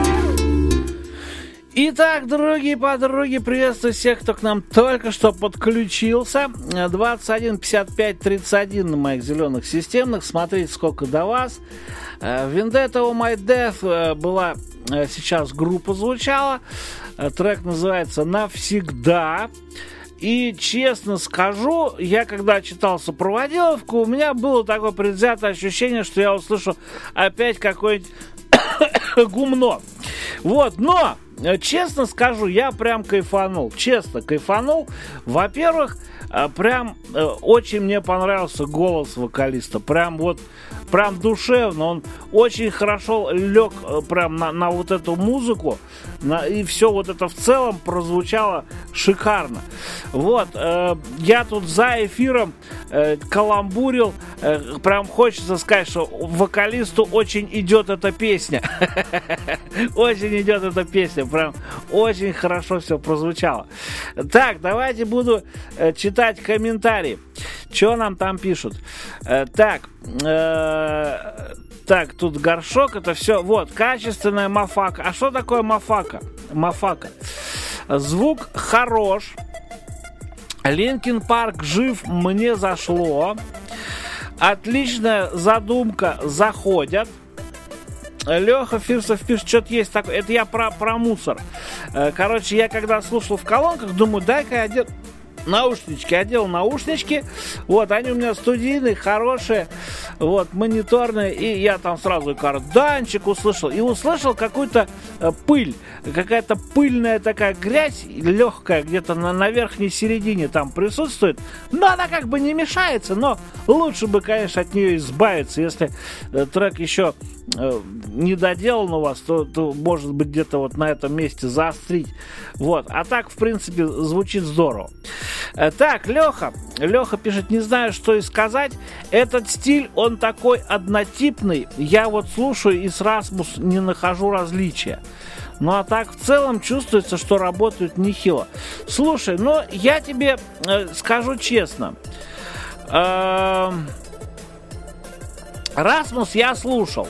Итак, дорогие подруги, приветствую всех, кто к нам только что подключился. двадцать один пятьдесят пять тридцать один на моих зеленых системных. Смотрите, сколько до вас. Vendetta Oh My Death была сейчас, группа звучала. Трек называется «Навсегда». И честно скажу, я когда читал сопроводиловку, у меня было такое предвзятое ощущение, что я услышу опять какое-нибудь гумно. Вот, но, честно скажу, я прям кайфанул. Честно, кайфанул. Во-первых, прям очень мне понравился голос вокалиста. Прям вот, прям душевно. Он очень хорошо лег прям на, на вот эту музыку. На, и все вот это в целом прозвучало шикарно. Вот, э, я тут за эфиром э, каламбурил. Э, прям хочется сказать, что вокалисту очень идет эта песня. Очень идет эта песня. Прям очень хорошо все прозвучало. Так, давайте буду э, читать комментарии. Что нам там пишут? Э, так, э, так, тут горшок, это все. Вот, качественная мафака. А что такое мафака? Мафака. Звук хорош. Линкин Парк жив, мне зашло. Отличная задумка, заходят. Леха Фирсов пишет, что-то есть такое. Это я про, про мусор. Короче, я когда слушал в колонках, думаю, дай-ка я одену наушнички. Одел наушнички. Вот, они у меня студийные, хорошие. Вот, мониторные. И я там сразу и карданчик услышал. И услышал какую-то э, пыль. Какая-то пыльная такая грязь, легкая, где-то на, на верхней середине там присутствует. Но она как бы не мешается. Но лучше бы, конечно, от нее избавиться. Если э, трек еще э, не доделан у вас, то, то может быть где-то вот на этом месте заострить. Вот. А так, в принципе, звучит здорово. Так, Леха. Леха пишет, не знаю, что и сказать. Этот стиль, он такой однотипный. Я вот слушаю и с Расмус не нахожу различия. Ну а так в целом чувствуется, что работают нехило. Слушай, ну я тебе э, скажу честно. Э, Расмус я слушал.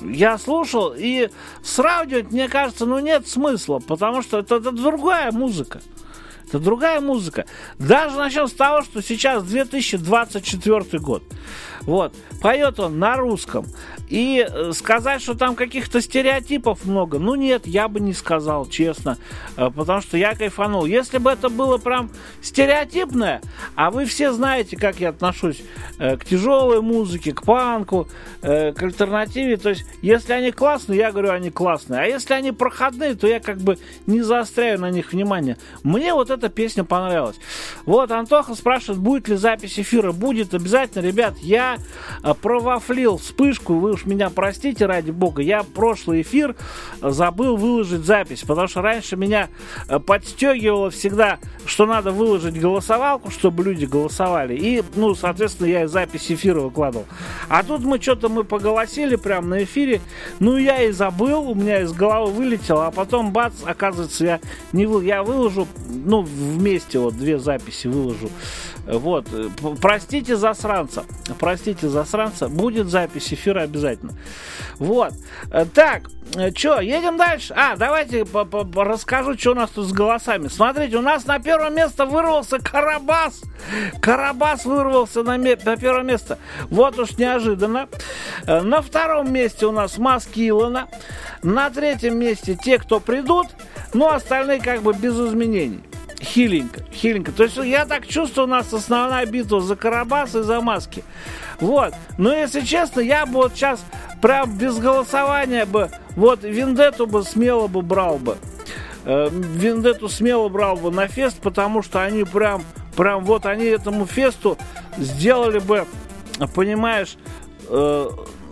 Я слушал, и сравнивать, мне кажется, ну нет смысла, потому что это, это другая музыка. Это другая музыка. Даже начнем с того, что сейчас две тысячи двадцать четвёртый год. Вот. Поет он на русском. И сказать, что там каких-то стереотипов много, ну нет, я бы не сказал, честно. Потому что я кайфанул. Если бы это было прям стереотипное, а вы все знаете, как я отношусь к тяжелой музыке, к панку, к альтернативе. То есть, если они классные, я говорю, они классные. А если они проходные, то я как бы не заостряю на них внимание. Мне вот эта песня понравилась. Вот, Антоха спрашивает, будет ли запись эфира. Будет обязательно, ребят. Я провафлил вспышку, вы уж меня простите, ради бога, я прошлый эфир забыл выложить запись, потому что раньше меня подстегивало всегда, что надо выложить голосовалку, чтобы люди голосовали, и, ну, соответственно, я и запись эфира выкладывал. А тут мы что-то мы поголосили прямо на эфире, ну, я и забыл, у меня из головы вылетело, а потом, бац, оказывается, я не вы... я выложу, ну, вместе вот две записи выложу. Вот, простите засранца, простите засранца, будет запись эфира обязательно. Вот, так, что, едем дальше? А, давайте расскажу, что у нас тут с голосами. Смотрите, у нас на первое место вырвался Карабас. Карабас вырвался на, ме- на первое место. Вот уж неожиданно. На втором месте у нас Маскилана. На третьем месте те, кто придут. Ну, остальные как бы без изменений. Хиленько, хиленько. То есть я так чувствую, у нас основная битва за Карабас и за Маски. Вот. Но если честно, я бы вот сейчас прям без голосования бы вот Вендетту бы смело бы брал бы. Э, Вендетту смело брал бы на фест, потому что они прям, прям вот они этому фесту сделали бы, понимаешь, э,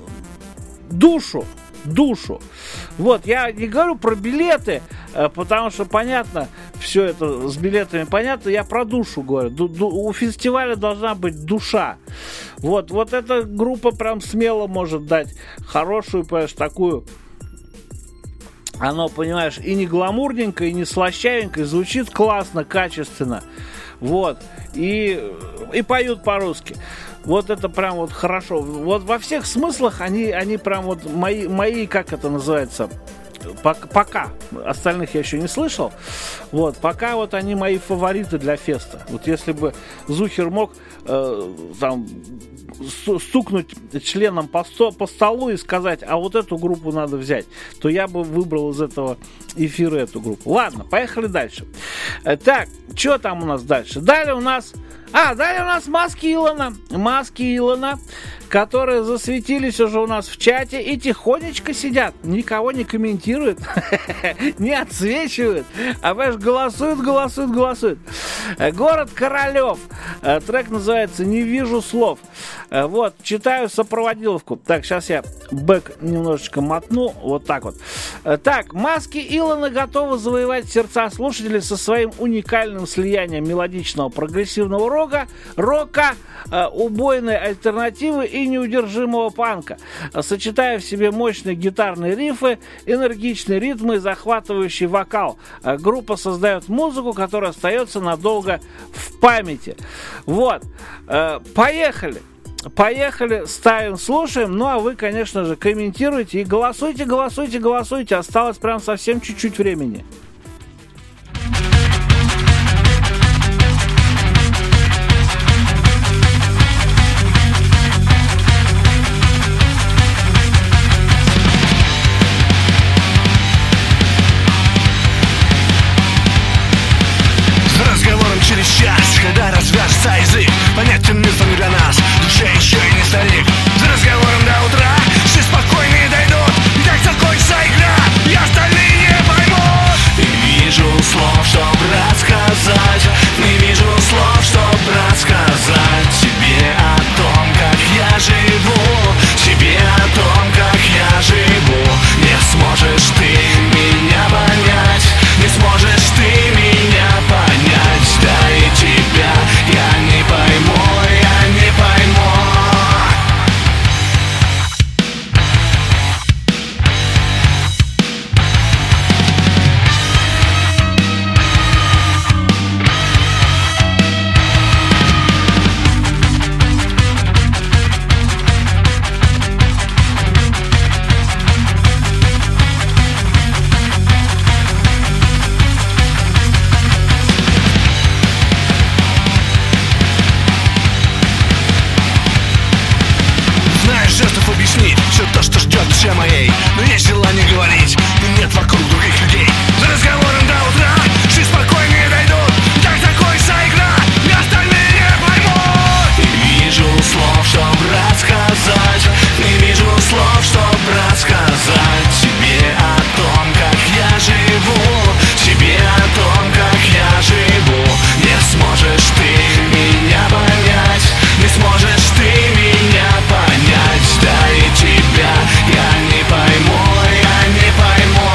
душу. Душу. Вот, я не говорю про билеты, потому что понятно, все это с билетами понятно, я про душу говорю. Ду- ду- у фестиваля должна быть душа. Вот, вот эта группа прям смело может дать хорошую, понимаешь, такую... Оно, понимаешь, и не гламурненько, и не слащавенько, и звучит классно, качественно. Вот. И, и поют по-русски. Вот это прям вот хорошо. Вот во всех смыслах они, они прям вот мои, мои, как это называется, пока, пока. Остальных я еще не слышал. Вот. Пока вот они мои фавориты для феста. Вот если бы Зухер мог э, там... стукнуть членом по, сто, по столу и сказать, а вот эту группу надо взять, то я бы выбрал из этого эфира эту группу. Ладно, поехали дальше. Так, что там у нас дальше? Далее у нас... А, далее у нас маски Илона. Маски Илона, которые засветились уже у нас в чате и тихонечко сидят. Никого не комментируют, не отсвечивают, а понимаешь, голосуют, голосуют, голосуют. Город Королев. Трек называется «Не вижу слов». Вот, читаю сопроводиловку. Так, сейчас я бэк немножечко мотну. Вот так вот. Так, маски Илона готовы завоевать сердца слушателей со своим уникальным слиянием мелодичного прогрессивного рока, рока, убойной альтернативы и неудержимого панка, сочетая в себе мощные гитарные рифы, энергичные ритмы и захватывающий вокал. Группа создает музыку, которая остается надолго в памяти. Вот. Поехали! Поехали, ставим, слушаем. Ну, а вы, конечно же, комментируйте и голосуйте, голосуйте, голосуйте. Осталось прям совсем чуть-чуть времени. Через час, когда развяжется язык, понятен мир для нас, душе еще и не старик. За разговором до утра все спокойные дойдут, и так закончится игра, и остальные не поймут. Не вижу слов, чтоб рассказать, не вижу слов, чтоб рассказать тебе о том, как я живу, тебе о том, как я живу. Не сможешь ты меня понять, не сможешь ты меня понять. Да и тебя я не пойму, я не пойму. Все то, что ждет душе моей, но есть желание говорить, и нет вокруг других людей. За разговором до утра все спокойнее дойдут, и так закончится игра, и остальные не поймут. Не вижу слов, чтоб рассказать, не вижу слов, чтоб рассказать тебе о том, как я живу, тебе о том, как я живу. Не сможешь ты меня понять, не сможешь ты меня понять. Да и тебя я не пойму, я не пойму.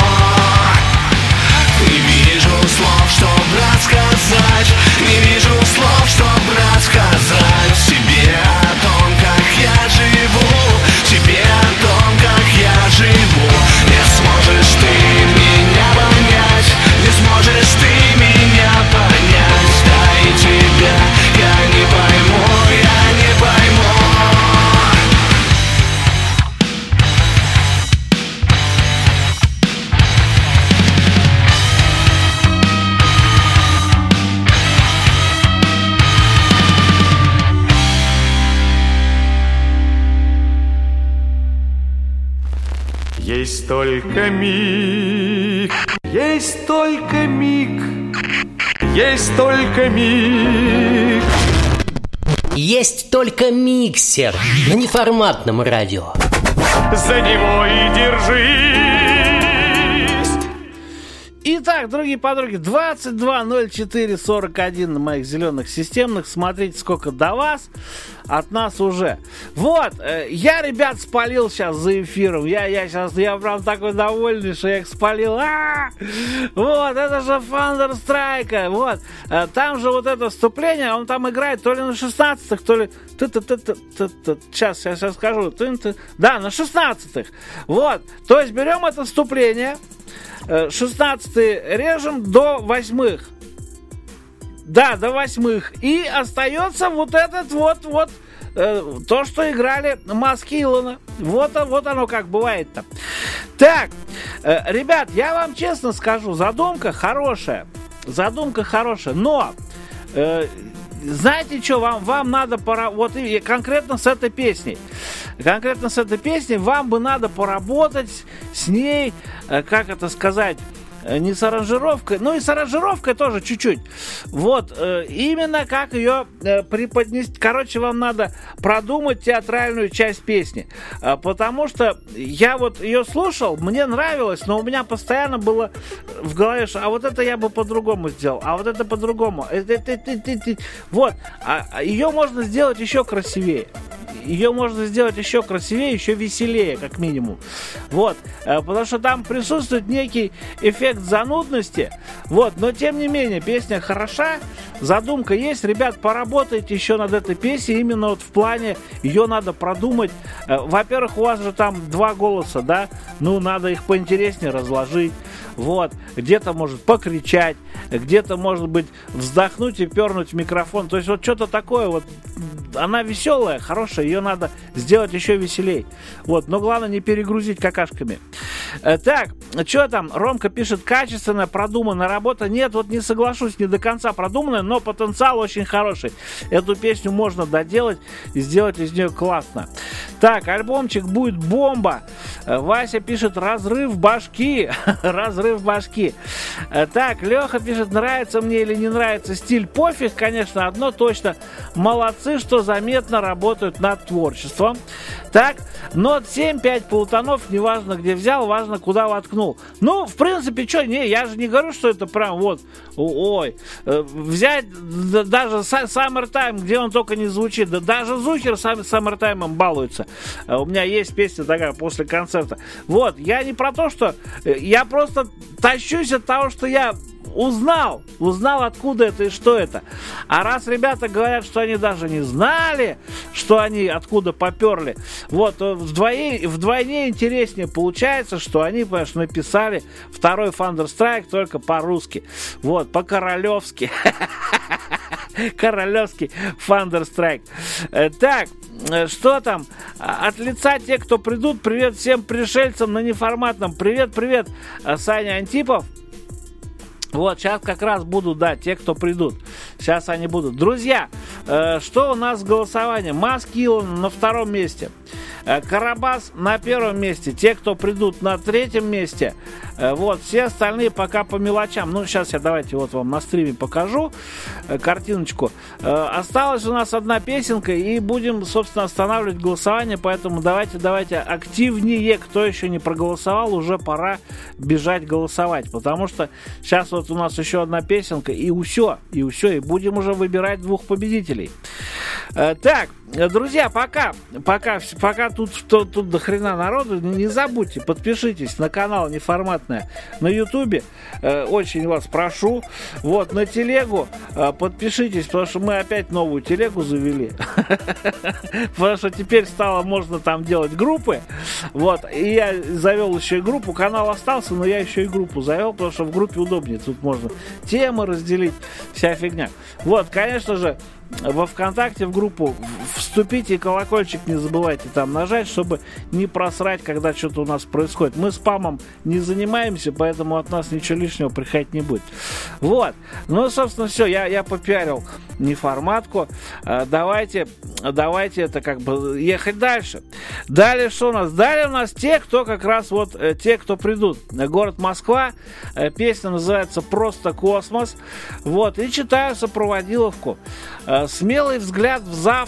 Не вижу слов, чтоб рассказать, не вижу слов, чтоб рассказать тебе о том, как я живу, тебе о том, как я живу. Не сможешь ты меня понять, не сможешь ты меня понять. Да и тебя я не пойму, я не пойму. Есть только миг, есть только миг, есть только миг. Есть только миксер на неформатном радио. За него и держись. Итак, дорогие подруги, двадцать два ноль четыре сорок один на моих зеленых системных. Смотрите, сколько до вас, от нас уже. Вот, э, я, ребят, спалил сейчас за эфиром. Я, я сейчас, я прям такой довольный, что я их спалил. А-а-а! Вот, это же Thunderstrike. Вот, э, там же вот это вступление, он там играет то ли на шестнадцатых, то ли... Сейчас, сейчас, сейчас скажу. Да, на шестнадцатых. Вот, то есть берем это вступление, шестнадцатый режем до восьмых. Да, до восьмых. И остается вот этот вот, вот, э, то, что играли Маски Илона. Вот, вот оно как бывает-то. Так, э, ребят, я вам честно скажу, задумка хорошая. Задумка хорошая, но... Э, знаете что, вам, вам надо пора... Вот и конкретно с этой песней. Конкретно с этой песней вам бы надо поработать с ней, как это сказать, не с аранжировкой, ну и с аранжировкой тоже чуть-чуть. Вот, э, именно как ее э, преподнести. Короче, вам надо продумать театральную часть песни. Э, потому что я вот ее слушал, мне нравилось, но у меня постоянно было в голове, что а вот это я бы по-другому сделал, а вот это по-другому. Вот, а ее можно сделать еще красивее. Ее можно сделать еще красивее, еще веселее, как минимум. Вот, потому что там присутствует некий эффект занудности. Вот, но тем не менее, песня хороша, задумка есть. Ребят, поработайте еще над этой песней, именно вот в плане, ее надо продумать. Во-первых, у вас же там два голоса, да? Ну, надо их поинтереснее разложить. Вот, где-то может покричать, где-то может быть вздохнуть и пернуть в микрофон. То есть вот что-то такое вот. Она веселая, хорошая, ее надо сделать еще веселей. Вот, но главное не перегрузить какашками. Э, так, что там? Ромка пишет, качественная, продуманная работа. Нет, вот не соглашусь, не до конца продуманная, но потенциал очень хороший. Эту песню можно доделать и сделать из нее классно. Так, альбомчик будет бомба. Э, Вася пишет, разрыв башки. Разрыв башки. Э, так, Леха пишет, нравится мне или не нравится стиль, пофиг, конечно, одно точно. Молодцы, что заметно работают над творчеством. Так, нот семь, пять полутонов, неважно где взял, важно куда воткнул. Ну, в принципе, что, не, я же не говорю, что это прям вот, ой, э, взять да, даже Summertime, где он только не звучит, да даже Зухер сам Summertime'ом балуется. Э, у меня есть песня такая после концерта. Вот, я не про то, что, э, я просто тащусь от того, что я Узнал, узнал, откуда это и что это. А раз ребята говорят, что они даже не знали, что они откуда поперли, вот, вдвойне, вдвойне интереснее получается, что они, понимаешь, написали второй Thunderstrike только по-русски. Вот, по-королевски. Королевский Thunderstrike. Так, что там? От лица тех, кто придут, привет всем пришельцам на неформатном. Привет, привет, Саня Антипов. Вот, сейчас как раз будут, да, те, кто придут. Сейчас они будут. Друзья, э, что у нас с голосованием? Маски Илон на втором месте. Э, Карабас на первом месте. Те, кто придут, на третьем месте. Э, вот, все остальные пока по мелочам. Ну, сейчас я давайте вот вам на стриме покажу э, картиночку. Э, осталась у нас одна песенка, и будем, собственно, останавливать голосование. Поэтому давайте, давайте активнее. Кто еще не проголосовал, уже пора бежать голосовать. Потому что сейчас вот у нас еще одна песенка, и все, и все, и будем уже выбирать двух победителей. Э, так, друзья, пока, пока, пока тут, что, тут до хрена народу, не забудьте, подпишитесь на канал Неформатная на ютубе, э, очень вас прошу, вот, на телегу э, подпишитесь, потому что мы опять новую телегу завели, потому что теперь стало можно там делать группы, вот, и я завел еще и группу, канал остался, но я еще и группу завел, потому что в группе удобнее, тут можно темы разделить, вся фигня. Вот, конечно же, во ВКонтакте в группу вступите и колокольчик не забывайте там нажать, чтобы не просрать, когда что-то у нас происходит. Мы спамом не занимаемся, поэтому от нас ничего лишнего приходить не будет. Вот. Ну, собственно, все. Я, я попиарил неформатку. А, давайте, давайте это как бы ехать дальше. Далее что у нас? Далее у нас те, кто как раз вот, те, кто придут. Город Москва. Песня называется «Просто космос». Вот. И читаю сопроводиловку. Смелый взгляд в завтра.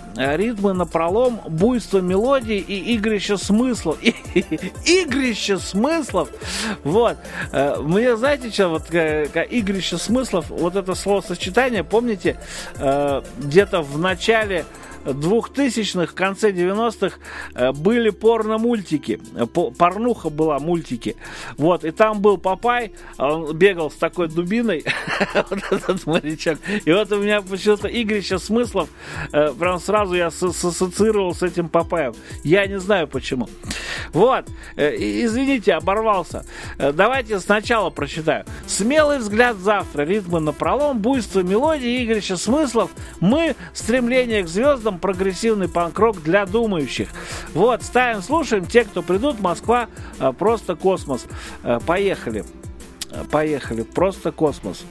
ритмы напролом, буйство мелодий и игрище смыслов. И, игрище смыслов. Вот. Мне, знаете, что, вот игрище смыслов, вот это словосочетание, помните, где-то в начале двухтысячных, в конце девяностых были порно-мультики. Порнуха была, мультики. Вот, и там был Папай, он бегал с такой дубиной, вот этот морячок. И вот у меня почему-то игрище смыслов, прям сразу я ассоциировал с этим Папаем. Я не знаю почему. Вот, извините, оборвался. Давайте сначала прочитаю. Смелый взгляд завтра, ритмы напролом, буйство мелодий, игрище смыслов. Мы, стремление к звездам, прогрессивный панк-рок для думающих. Вот, ставим, слушаем. Те, кто придут, Москва, просто космос. Поехали. Поехали. Просто космос.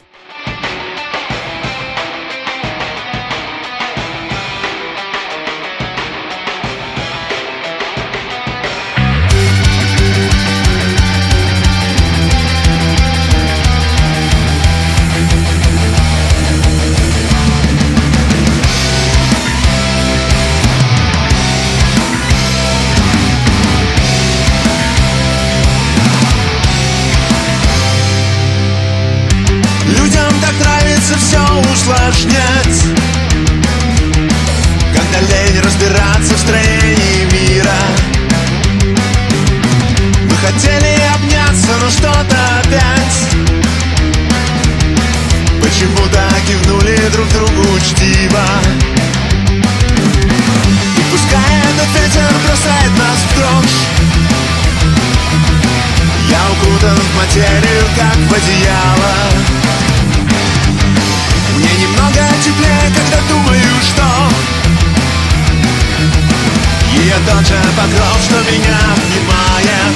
Все усложнять, когда лень разбираться в строении мира. Мы хотели обняться, но что-то опять почему-то кивнули друг другу учтиво. И пускай этот ветер бросает нас в дрожь, я укутан в материю, как в одеяло. Мне немного теплее, когда думаю, что ее тот же покров, что меня обнимает.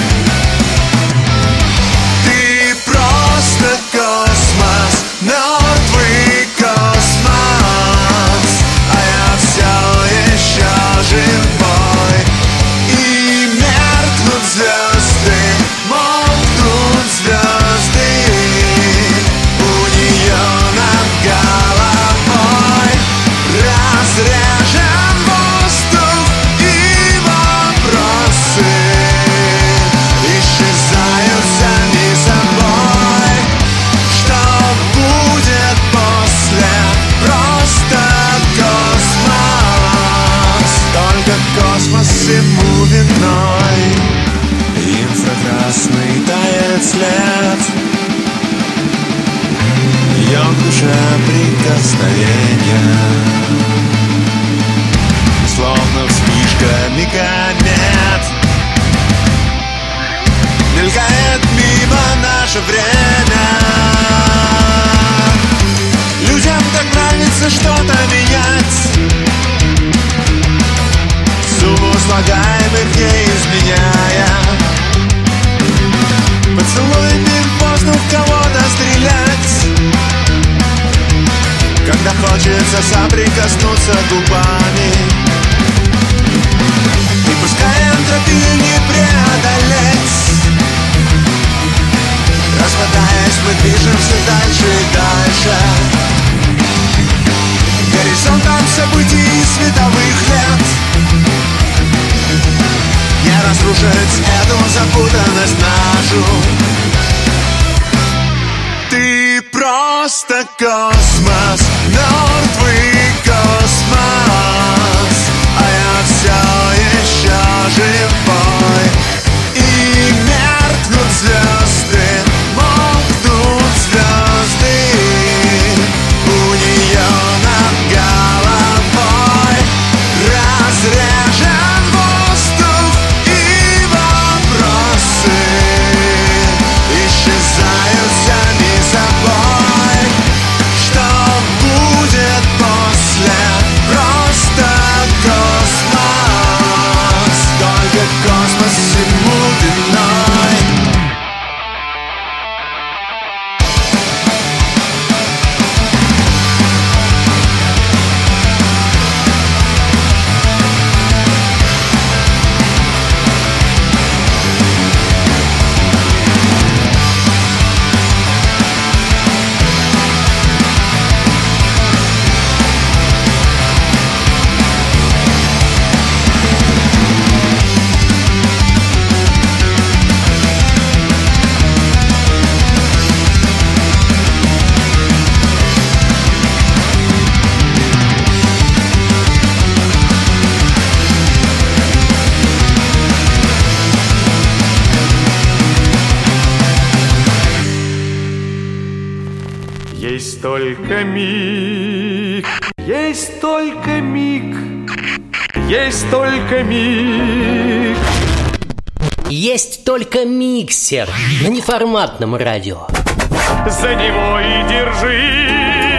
Ты просто космос, мертвый космос, а я все еще живой. И меркнут звезды, молкнут звезды, у нее головой разрежем воздух, и вопросы исчезают сами собой. Что будет после? Просто космос. Только космос ему виной. Инфракрасный тает след, ее душа прикосновения, словно вспышка мигает, мелькает мимо наше время. Людям так нравится что-то менять, сумму слагаемых не изменяя, поцелуями в воздух кого-то стрелять, когда хочется соприкоснуться губами. И пускай энтропию не преодолеть, распадаясь, мы движемся дальше и дальше, горизонтом событий и световых лет. Не разрушить эту запутанность нашу. Ты просто космос, мертвый космос, а я все еще живой. И меркнут звезды, молкнут звезды, у нее над головой разрежен воздух, и вопросы исчезают сами собой. Что будет? только миг, есть только миг, есть только миг. Есть только миксер на неформатном радио. За него и держись.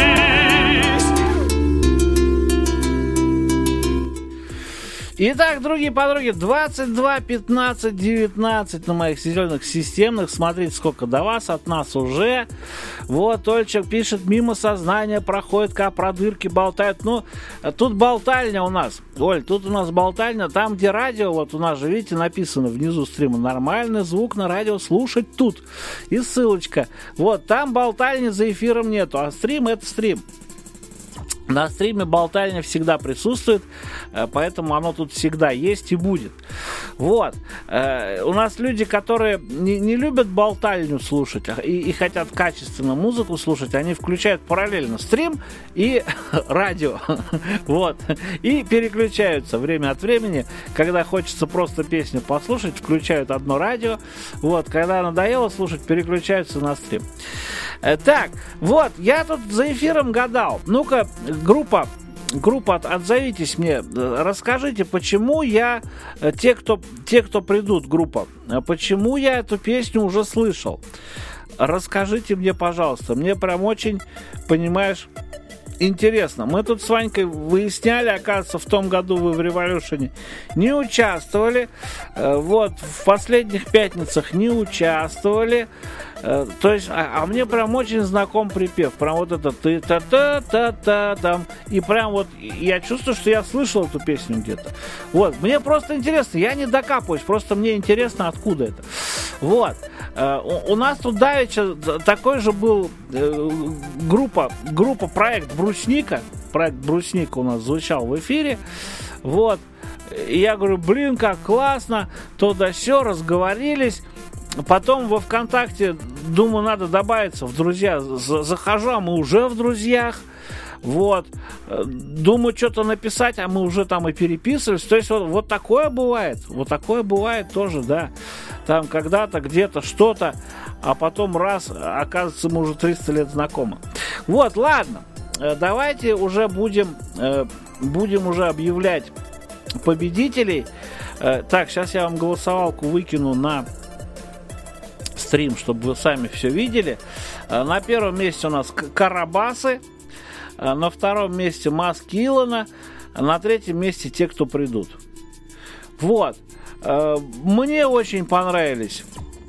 Итак, другие подруги, двадцать два пятнадцать девятнадцать на моих зеленых системных. Смотрите, сколько до вас, от нас уже. Вот, Ольчик пишет, мимо сознания проходит, как про дырки болтают. Ну, тут болтальня у нас. Оль, тут у нас болтальня, там, где радио, вот у нас же, видите, написано внизу стрима, нормальный звук на радио слушать тут. И ссылочка. Вот, там болтальни за эфиром нету, а стрим — это стрим. На стриме болтальня всегда присутствует, поэтому оно тут всегда есть и будет. Вот. У нас люди, которые не, не любят болтальню слушать и, и хотят качественно музыку слушать, они включают параллельно стрим и радио. Вот. И переключаются время от времени. Когда хочется просто песню послушать, включают одно радио. Вот. Когда надоело слушать, переключаются на стрим. Так, вот, я тут за эфиром гадал. Ну-ка, группа, группа, отзовитесь мне, расскажите, почему я, те, кто, те, кто придут, группа, почему я эту песню уже слышал? Расскажите мне, пожалуйста, мне прям очень, понимаешь, интересно. Мы тут с Ванькой выясняли, оказывается, в том году вы в Революшене не участвовали, вот, в последних пятницах не участвовали. То есть, а, а мне прям очень знаком припев, прям вот это ты та та та та там, и прям вот я чувствую, что я слышал эту песню где-то. Вот, мне просто интересно, я не докапываюсь, просто мне интересно, откуда это. Вот, у, у нас тут давеча такой же был э, группа, группа проект Брусника, проект Брусника у нас звучал в эфире, вот, и я говорю, блин, как классно, то да сё, разговорились. Потом во ВКонтакте, думаю, надо добавиться в друзья. Захожу, а мы уже в друзьях. Вот. Думаю, что-то написать, а мы уже там и переписывались. То есть вот, вот такое бывает. Вот такое бывает тоже, да. Там когда-то, где-то, что-то, а потом раз, оказывается, мы уже триста лет знакомы. Вот, ладно. Давайте уже будем, будем уже объявлять победителей. Так, сейчас я вам голосовалку выкину на стрим, чтобы вы сами все видели. На первом месте у нас Карабасы, на втором месте Маски Илона, на третьем месте те, кто придут. Вот. Мне очень понравились.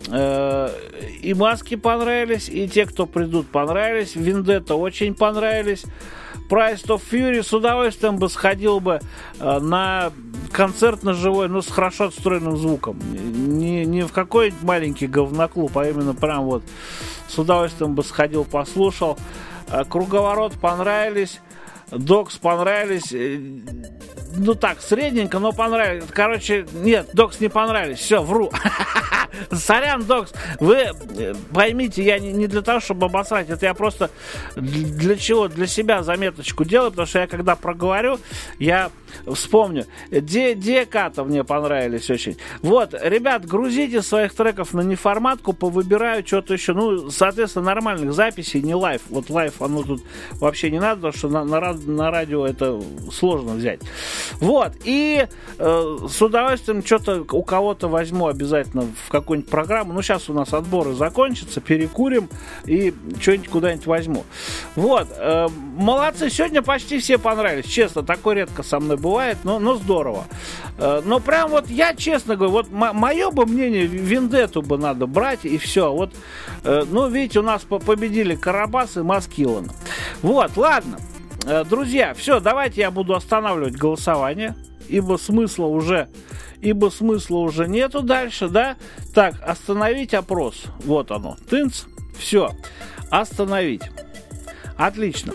И Маски понравились, и те, кто придут, понравились. Вендетта очень понравились. Price of Fury с удовольствием бы сходил бы на концерт на живой, но с хорошо отстроенным звуком. Не, не в какой-нибудь маленький говноклуб, а именно прям вот с удовольствием бы сходил, послушал. Круговорот понравились. Докс понравились. Ну так, средненько, но понравились. Короче, нет, Докс не понравились. Все, вру. Сорян, Докс. Вы поймите, я не, не для того, чтобы обосрать. Это я просто для чего? Для себя заметочку делаю, потому что я когда проговорю, я вспомню. Де, Деката мне понравились очень. Вот, ребят, грузите своих треков на неформатку, повыбираю что-то еще. Ну, соответственно, нормальных записей, не лайв. Вот лайв, оно тут вообще не надо, потому что на, на, на радио это сложно взять. Вот, и э, с удовольствием что-то у кого-то возьму обязательно в какую-нибудь программу. Ну, сейчас у нас отборы закончатся, перекурим и что-нибудь куда-нибудь возьму. Вот, э, молодцы, сегодня почти все понравились. Честно, такое редко со мной бывает, но, но здорово. Э, но прям вот я честно говорю, вот м- мое бы мнение, Вендетту бы надо брать и все. Вот, э, ну, видите, у нас победили Карабас и Маски Илона. Вот, ладно. Друзья, все, давайте я буду останавливать голосование, ибо смысла уже, ибо смысла уже нету дальше, да? Так, остановить опрос. Вот оно, тынц. Все, остановить. Отлично.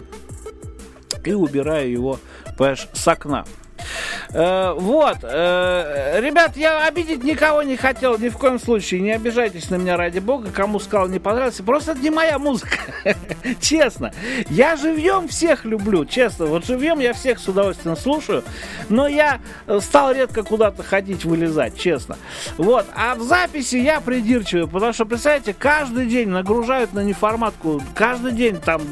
И убираю его, понимаешь, с окна. Э, вот, э, ребят, я обидеть никого не хотел, ни в коем случае, не обижайтесь на меня ради бога, кому сказал не понравился, просто это не моя музыка, честно, я живьем всех люблю, честно, вот живьем я всех с удовольствием слушаю, но я стал редко куда-то ходить, вылезать, честно, вот, а в записи я придирчивый, потому что, представляете, каждый день нагружают на неформатку, каждый день там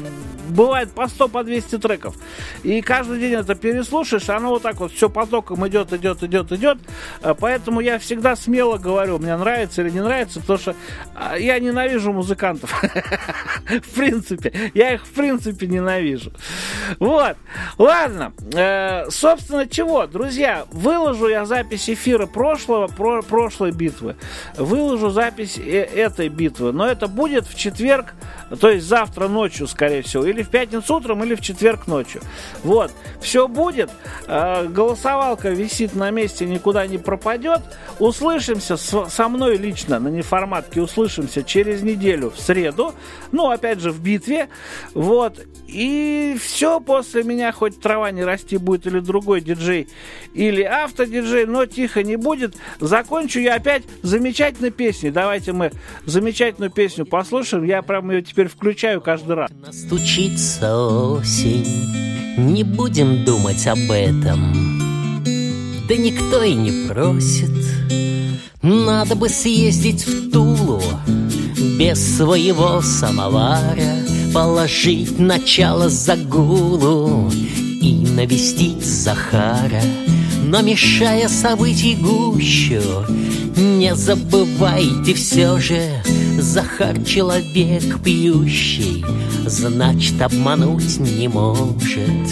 бывает по сто, по двести треков. И каждый день это переслушаешь, оно вот так вот все потоком идет, идет, идет, идет. Поэтому я всегда смело говорю, мне нравится или не нравится, потому что я ненавижу музыкантов. В принципе. Я их в принципе ненавижу. Вот. Ладно. Собственно, чего, друзья, выложу я запись эфира прошлого, про, прошлой битвы. Выложу запись этой битвы. Но это будет в четверг, то есть завтра ночью, скорее всего. Или в пятницу утром, или в четверг ночью. Вот. Все будет. Голосовалка висит на месте, никуда не пропадет. Услышимся с, со мной лично на неформатке. Услышимся через неделю в среду. Ну, опять же, в битве. Вот. И все, после меня хоть трава не расти будет, или другой диджей, или автодиджей, но тихо не будет. Закончу я опять замечательной песней. Давайте мы замечательную песню послушаем. Я прям ее теперь включаю каждый раз. Настучится осень, не будем думать об этом. Да никто и не просит. Надо бы съездить в Тулу без своего самовара, положить начало загулу и навестить Захара. Но мешая событий гущу, не забывайте все же, Захар человек пьющий, значит обмануть не может.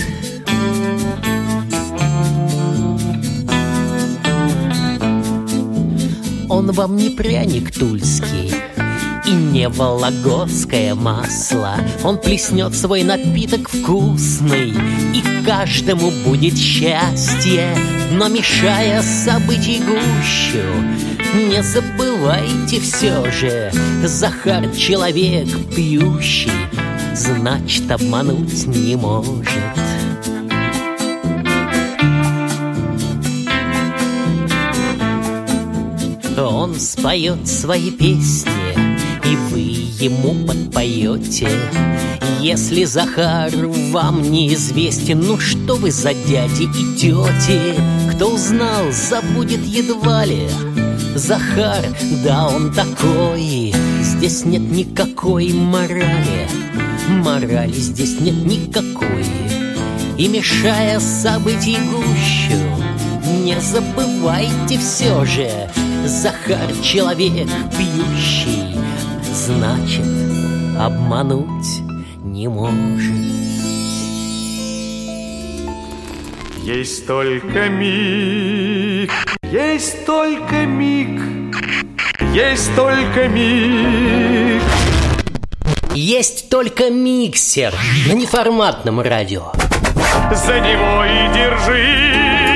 Он вам не пряник тульский и не вологодское масло. Он плеснет свой напиток вкусный, и каждому будет счастье. Но мешая событий гущу, не забывайте все же, Захар человек пьющий, значит обмануть не может. Он споет свои песни, и вы ему подпоете. Если Захар вам неизвестен, ну что вы за дяди и тети? Кто узнал, забудет едва ли. Захар, да он такой, здесь нет никакой морали. Морали здесь нет никакой. И мешая событий гущу, не забывайте все же, Захар человек пьющий, значит обмануть не может. Есть только миг, есть только миг, есть только миг. Есть только миксер на неформатном радио. За него и держись.